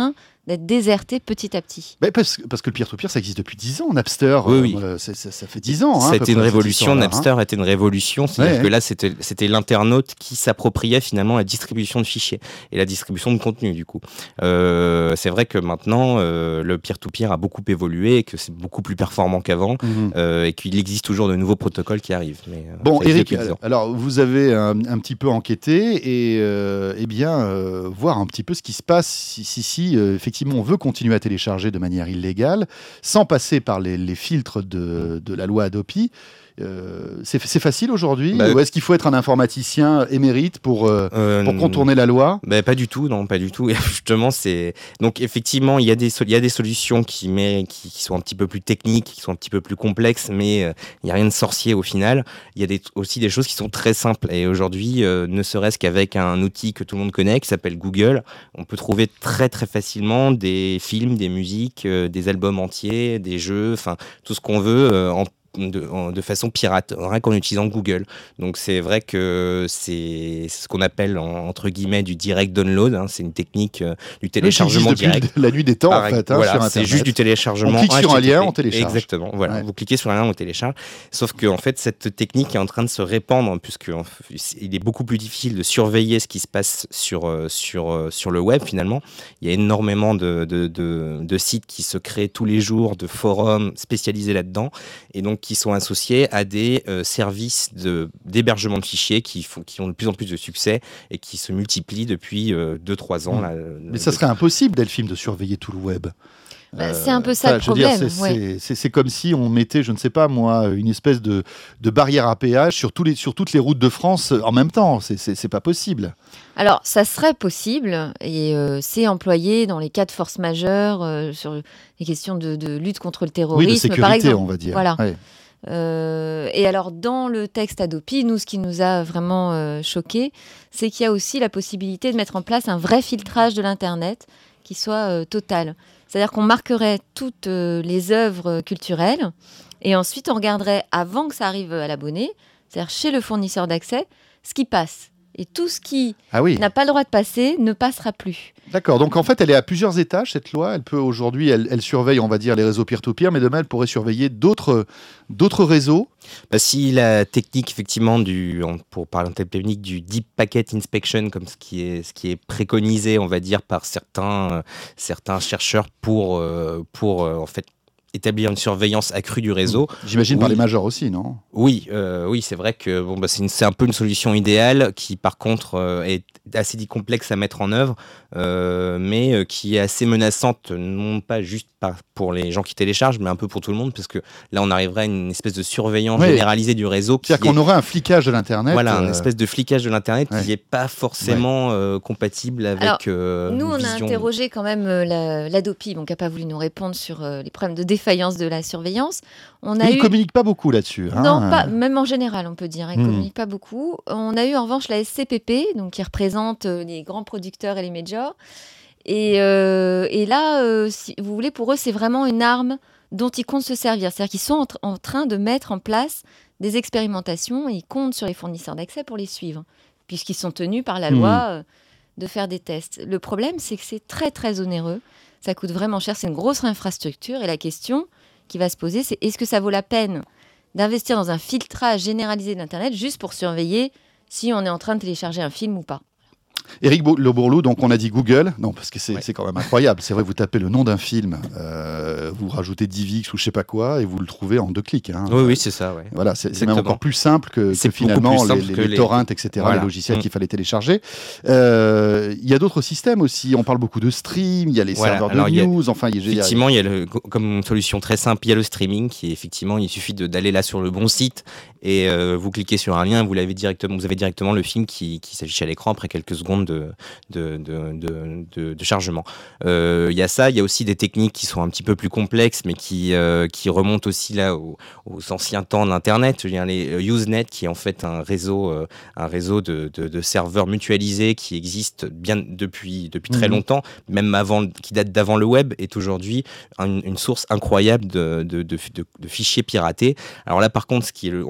Speaker 7: d'être déserté petit à petit.
Speaker 2: Mais parce, parce que le peer-to-peer, ça existe depuis dix ans, Napster.
Speaker 8: Oui, oui.
Speaker 2: Euh, ça, ça, ça fait dix ans. Hein,
Speaker 8: C'était une révolution.
Speaker 2: Hein.
Speaker 8: Napster était une révolution. C'est-à-dire
Speaker 2: ouais,
Speaker 8: que là, c'était, c'était l'internaute qui s'appropriait finalement la distribution de fichiers et la distribution de contenu, du coup. Euh, c'est vrai que maintenant, euh, le peer-to-peer a beaucoup évolué et que c'est beaucoup plus performant qu'avant mm-hmm. euh, et qu'il existe toujours de nouveaux protocoles qui arrivent. Mais, euh,
Speaker 2: bon, Eric, alors vous avez un, un petit peu enquêté et euh, eh bien, euh, voir un petit peu ce qui se passe si, si, si euh, effectivement on veut continuer à télécharger de manière illégale, sans passer par les, les filtres de, de la loi Adopi. Euh, c'est, c'est facile aujourd'hui bah, ou est-ce qu'il faut être un informaticien émérite pour, euh, euh, pour contourner la loi?
Speaker 8: bah, Pas du tout, non, pas du tout. Et justement, c'est... Donc effectivement, il y a des, il y a des solutions qui, met, qui, qui sont un petit peu plus techniques, qui sont un petit peu plus complexes, mais euh, il n'y a rien de sorcier au final. Il y a des, aussi des choses qui sont très simples. Et aujourd'hui, euh, ne serait-ce qu'avec un outil que tout le monde connaît, qui s'appelle Google, on peut trouver très très facilement des films, des musiques, euh, des albums entiers, des jeux, enfin tout ce qu'on veut euh, en De, de façon pirate, rien qu'en utilisant Google. Donc c'est vrai que c'est, c'est ce qu'on appelle en, entre guillemets du direct download, hein. C'est une technique euh, du téléchargement direct.
Speaker 2: La nuit des temps
Speaker 8: Pareil,
Speaker 2: en fait, hein,
Speaker 8: voilà,
Speaker 2: sur Internet.
Speaker 8: C'est juste du téléchargement.
Speaker 2: On clique sur un lien, on télécharge.
Speaker 8: Exactement, voilà. Ouais. Vous cliquez sur un lien, on télécharge. Sauf que en fait cette technique est en train de se répandre puisque il est beaucoup plus difficile de surveiller ce qui se passe sur sur sur le web finalement. Il y a énormément de de, de, de sites qui se créent tous les jours, de forums spécialisés là-dedans, et donc qui sont associés à des euh, services de, d'hébergement de fichiers qui, font, qui ont de plus en plus de succès et qui se multiplient depuis deux à trois ans.
Speaker 2: Mmh.
Speaker 8: Là,
Speaker 2: Mais ça serait impossible, Delphine, de surveiller tout le web.
Speaker 7: Bah, c'est un peu ça, ça le problème.
Speaker 2: Dire, c'est,
Speaker 7: ouais.
Speaker 2: c'est, c'est, c'est comme si on mettait, je ne sais pas moi, une espèce de, de barrière à péage sur, tous les, sur toutes les routes de France en même temps. C'est, c'est, c'est pas possible.
Speaker 7: Alors, ça serait possible et euh, c'est employé dans les cas de force majeure, euh, sur les questions de, de lutte contre le terrorisme,
Speaker 2: oui, de sécurité,
Speaker 7: par exemple.
Speaker 2: On va dire.
Speaker 7: Voilà.
Speaker 2: Ouais.
Speaker 7: Euh, et alors, dans le texte Adopi, nous, ce qui nous a vraiment euh, choqué, c'est qu'il y a aussi la possibilité de mettre en place un vrai filtrage de l'Internet qui soit euh, total. C'est-à-dire qu'on marquerait toutes euh, les œuvres culturelles et ensuite on regarderait, avant que ça arrive à l'abonné, c'est-à-dire chez le fournisseur d'accès, ce qui passe. Et tout ce qui
Speaker 2: ah oui.
Speaker 7: n'a pas le droit de passer ne passera plus.
Speaker 2: D'accord, donc en fait elle est à plusieurs étages cette loi. Elle peut aujourd'hui, elle, elle surveille on va dire les réseaux peer-to-peer, mais demain elle pourrait surveiller d'autres, d'autres réseaux.
Speaker 8: Bah, si la technique effectivement du, pour parler en technique du Deep Packet Inspection, comme ce qui est, ce qui est préconisé on va dire par certains, euh, certains chercheurs pour, euh, pour euh, en fait établir une surveillance accrue du réseau.
Speaker 2: J'imagine
Speaker 8: oui.
Speaker 2: par les majors aussi, non ?
Speaker 8: Oui, euh, oui, c'est vrai que bon, bah, c'est, une, c'est un peu une solution idéale qui, par contre, euh, est assez dit complexe à mettre en œuvre, euh, mais euh, qui est assez menaçante, non pas juste pas pour les gens qui téléchargent, mais un peu pour tout le monde, parce que là, on arriverait à une espèce de surveillance oui. généralisée du réseau.
Speaker 2: C'est-à-dire qu'on est... aurait un flicage de l'Internet.
Speaker 8: Voilà,
Speaker 2: euh...
Speaker 8: une espèce de flicage de l'Internet ouais. qui n'est pas forcément ouais. euh, compatible avec
Speaker 7: Alors,
Speaker 8: euh,
Speaker 7: nous, on
Speaker 8: vision...
Speaker 7: a interrogé quand même euh, la, l'Adopi, donc qui n'a pas voulu nous répondre sur euh, les problèmes de défaillance de la surveillance. On a
Speaker 2: il
Speaker 7: eu...
Speaker 2: ne communique pas beaucoup là-dessus. Hein.
Speaker 7: Non, pas, même en général, on peut dire. Il ne
Speaker 2: mmh.
Speaker 7: communique pas beaucoup. On a eu en revanche la S C P P, donc, qui représente euh, les grands producteurs et les majors. Et, euh, et là, euh, si vous voulez, pour eux, c'est vraiment une arme dont ils comptent se servir. C'est-à-dire qu'ils sont en, tr- en train de mettre en place des expérimentations et ils comptent sur les fournisseurs d'accès pour les suivre, puisqu'ils sont tenus par la loi euh, de faire des tests. Le problème, c'est que c'est très, très onéreux. Ça coûte vraiment cher. C'est une grosse infrastructure. Et la question qui va se poser, c'est est-ce que ça vaut la peine d'investir dans un filtrage généralisé d'Internet juste pour surveiller si on est en train de télécharger un film ou pas ?
Speaker 2: Éric Le Bourlou, donc on a dit Google, non parce que c'est,
Speaker 8: ouais.
Speaker 2: c'est quand même incroyable, c'est vrai, vous tapez le nom d'un film, euh, vous rajoutez DivX ou je sais pas quoi et vous le trouvez en deux clics. Hein.
Speaker 8: Oui, oui, c'est ça. Ouais.
Speaker 2: Voilà, c'est, c'est même encore plus simple que,
Speaker 8: c'est
Speaker 2: que finalement
Speaker 8: simple
Speaker 2: les,
Speaker 8: que
Speaker 2: les,
Speaker 8: les
Speaker 2: torrents, et cetera, voilà. Les logiciels mmh. qu'il fallait télécharger. Il euh, y a d'autres systèmes aussi, on parle beaucoup de stream, il y a les voilà. serveurs
Speaker 8: Alors,
Speaker 2: de
Speaker 8: y a,
Speaker 2: news, enfin... Y a,
Speaker 8: effectivement, il y a le, comme solution très simple, il y a le streaming qui est effectivement, il suffit de, d'aller là sur le bon site et euh, vous cliquez sur un lien, vous, l'avez directement, vous avez directement le film qui, qui s'affiche à l'écran après quelques secondes de... De, de, de, de, de chargement. Il euh, y a ça, il y a aussi des techniques qui sont un petit peu plus complexes, mais qui, euh, qui remontent aussi là aux, aux anciens temps de l'Internet. Je veux dire, les euh, Usenet, qui est en fait un réseau, euh, un réseau de, de, de serveurs mutualisés qui existe bien depuis, depuis très mmh. longtemps, même avant, qui date d'avant le web, est aujourd'hui une, une source incroyable de, de, de, de, de fichiers piratés. Alors là, par contre, ce qui est le, encore le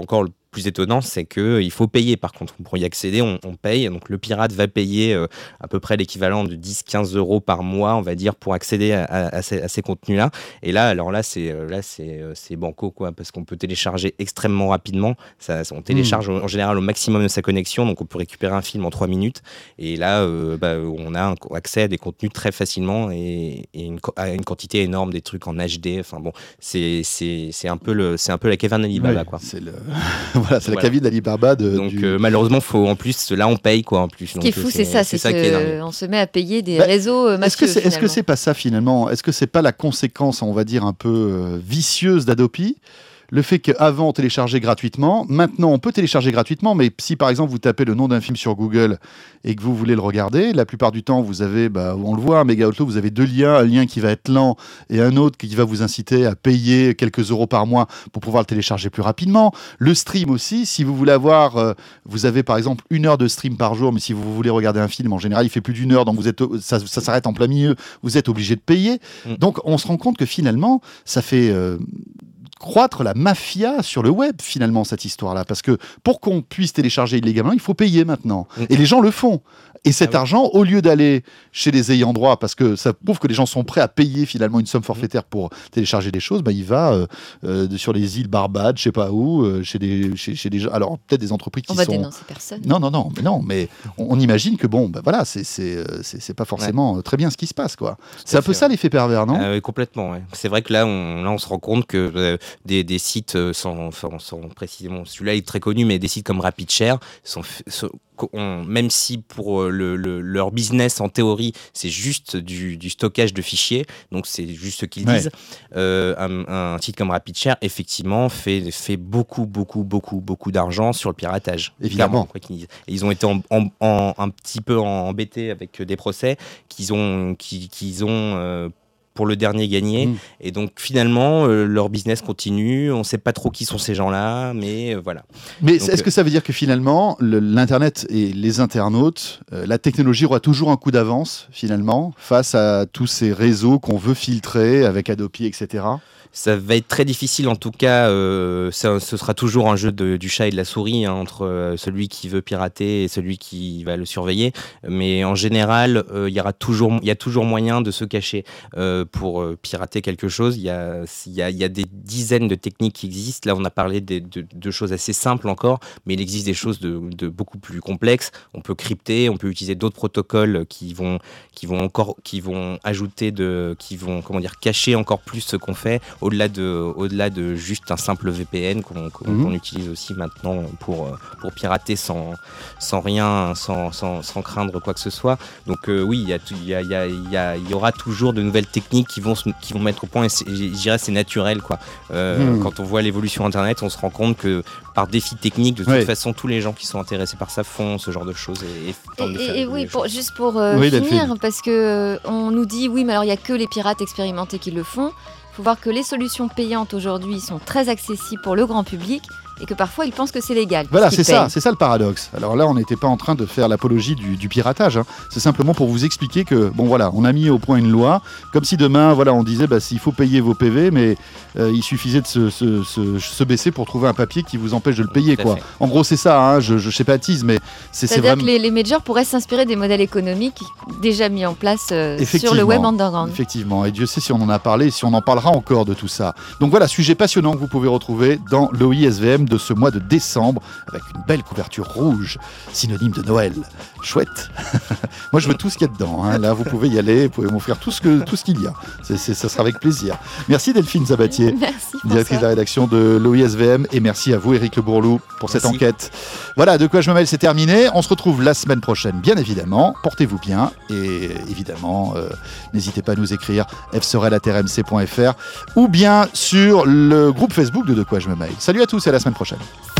Speaker 8: plus étonnant, c'est qu'il faut payer. Par contre, pour y accéder, on, on paye. Donc, le pirate va payer euh, à peu près l'équivalent de dix à quinze euros par mois, on va dire, pour accéder à, à, à, ces, à ces contenus-là. Et là, alors là, c'est, là, c'est, c'est banco, quoi, parce qu'on peut télécharger extrêmement rapidement. Ça, on télécharge mmh. en général au maximum de sa connexion, donc on peut récupérer un film en trois minutes. Et là, euh, bah, on a un, accès à des contenus très facilement et, et une, à une quantité énorme, des trucs en H D. Enfin bon, c'est, c'est, c'est, un, peu le, c'est un peu la caverne d'Alibaba,
Speaker 2: oui,
Speaker 8: quoi.
Speaker 2: C'est le... voilà, c'est
Speaker 8: voilà.
Speaker 2: la caverne d'Alibaba. De,
Speaker 8: donc
Speaker 2: du...
Speaker 8: euh, malheureusement, faut, en plus, là, on paye, quoi, en plus.
Speaker 7: Ce qui
Speaker 8: donc,
Speaker 7: est fou,
Speaker 8: c'est,
Speaker 7: c'est ça,
Speaker 8: c'est,
Speaker 7: c'est,
Speaker 8: c'est ça
Speaker 7: qu'on se met à payer des
Speaker 2: bah,
Speaker 7: réseaux euh, mafieux.
Speaker 2: Est-ce que c'est, est-ce que c'est pas ça finalement ? Est-ce que c'est pas la conséquence, on va dire, un peu euh, vicieuse d'Adopi ? Le fait qu'avant on téléchargeait gratuitement, maintenant on peut télécharger gratuitement, mais si par exemple vous tapez le nom d'un film sur Google et que vous voulez le regarder, la plupart du temps vous avez, bah, on le voit, un méga outlook, vous avez deux liens, un lien qui va être lent et un autre qui va vous inciter à payer quelques euros par mois pour pouvoir le télécharger plus rapidement. Le stream aussi, si vous voulez avoir, euh, vous avez par exemple une heure de stream par jour, mais si vous voulez regarder un film, en général il fait plus d'une heure, donc vous êtes, ça, ça s'arrête en plein milieu, vous êtes obligé de payer. Mmh. Donc on se rend compte que finalement ça fait... Euh, croître la mafia sur le web, finalement, cette histoire-là. Parce que pour qu'on puisse télécharger illégalement, il faut payer maintenant. Mmh. Et les gens le font. Et cet ah oui. argent, au lieu d'aller chez les ayants droit, parce que ça prouve que les gens sont prêts à payer finalement une somme forfaitaire pour télécharger des choses, bah, il va euh, euh, sur les îles Barbades, je sais pas où, euh, chez des, chez, chez des gens. Alors peut-être des entreprises qui
Speaker 7: on va
Speaker 2: sont.
Speaker 7: dénoncer personne.
Speaker 2: Non, non, non, mais non, mais on, on imagine que bon, bah, voilà, c'est, c'est, c'est, c'est pas forcément ouais. très bien ce qui se passe, quoi. Tout c'est un peu fait, ça ouais. l'effet pervers, non ?
Speaker 8: euh, oui, Complètement. Ouais. C'est vrai que là, on, là, on se rend compte que euh, des, des sites, euh, sans, sans, sans précisément, celui-là est très connu, mais des sites comme RapidShare sont, sont On, même si pour le, le, leur business en théorie c'est juste du, du stockage de fichiers, donc c'est juste ce qu'ils ouais. disent, euh, un, un site comme RapidShare effectivement fait, fait beaucoup beaucoup beaucoup beaucoup d'argent sur le piratage,
Speaker 2: évidemment,
Speaker 8: quoi qu'ils disent. Et ils ont été en, en, en, un petit peu embêtés avec des procès qu'ils ont, qu'ils, qu'ils ont euh, pour le dernier gagné, mmh. et donc finalement euh, leur business continue, on ne sait pas trop qui sont ces gens-là, mais euh, voilà.
Speaker 2: Mais
Speaker 8: donc,
Speaker 2: est-ce que ça veut dire que finalement le, l'internet et les internautes, euh, la technologie aura toujours un coup d'avance finalement face à tous ces réseaux qu'on veut filtrer avec Adopi, et cetera.
Speaker 8: Ça va être très difficile en tout cas, euh, ça, ce sera toujours un jeu de, du chat et de la souris, hein, entre euh, celui qui veut pirater et celui qui va le surveiller, mais en général il euh, y aura toujours, il y a toujours moyen de se cacher euh, pour euh, pirater quelque chose. Il y a, y, a, y a des dizaines de techniques qui existent, là on a parlé de, de, de choses assez simples encore, mais il existe des choses de, de beaucoup plus complexes. On peut crypter, on peut utiliser d'autres protocoles qui vont, qui vont encore, qui vont ajouter de, qui vont comment dire, cacher encore plus ce qu'on fait, au-delà de, au-delà de juste un simple V P N qu'on, qu'on, mmh. qu'on utilise aussi maintenant pour, pour pirater sans, sans rien, sans, sans, sans craindre quoi que ce soit. Donc euh, oui, il y, y, y, y, y, y aura toujours de nouvelles techniques qui vont, qui vont mettre au point, et je dirais c'est naturel, quoi. Euh, mmh. Quand on voit l'évolution Internet, on se rend compte que par défi technique, de toute oui. façon, tous les gens qui sont intéressés par ça font ce genre de choses. Et, et,
Speaker 7: et,
Speaker 8: de faire
Speaker 7: et oui, pour, juste pour euh,
Speaker 2: oui,
Speaker 7: finir,
Speaker 2: Delphine.
Speaker 7: Parce que euh, on nous dit, oui, mais alors il n'y a que les pirates expérimentés qui le font. Il faut voir que les solutions payantes aujourd'hui sont très accessibles pour le grand public et que parfois ils pensent que c'est légal.
Speaker 2: Voilà, c'est ça, c'est ça le paradoxe. Alors là, on n'était pas en train de faire l'apologie du, du piratage, hein. C'est simplement pour vous expliquer que, bon voilà, on a mis au point une loi, comme si demain, voilà, on disait, bah, s'il faut payer vos P V, mais euh, il suffisait de se, se, se, se baisser pour trouver un papier qui vous empêche de le payer, quoi. En gros, c'est ça, hein, je, je schématise, mais c'est,
Speaker 7: c'est
Speaker 2: C'est-à-dire
Speaker 7: vraiment... que les, les majors pourraient s'inspirer des modèles économiques déjà mis en place euh, sur le web underground.
Speaker 2: Effectivement, et Dieu sait si on en a parlé, et si on en parlera encore de tout ça. Donc voilà, sujet passionnant que vous pouvez retrouver dans l'O I S V M de ce mois de décembre, avec une belle couverture rouge, synonyme de Noël. Chouette. Moi, je veux tout ce qu'il y a dedans, hein. Là, vous pouvez y aller, vous pouvez m'offrir tout ce, que, tout ce qu'il y a. C'est, c'est, ça sera avec plaisir. Merci Delphine Sabatier,
Speaker 7: merci,
Speaker 2: directrice de la rédaction de l'O I S V M, et merci à vous, Éric Le Bourlou, pour cette
Speaker 8: merci.
Speaker 2: enquête. Voilà, De quoi je me mêle, c'est terminé. On se retrouve la semaine prochaine, bien évidemment. Portez-vous bien, et évidemment, euh, n'hésitez pas à nous écrire f sorel arobase r m c point f r ou bien sur le groupe Facebook de De quoi je me mêle. Salut à tous et à la semaine prochaine.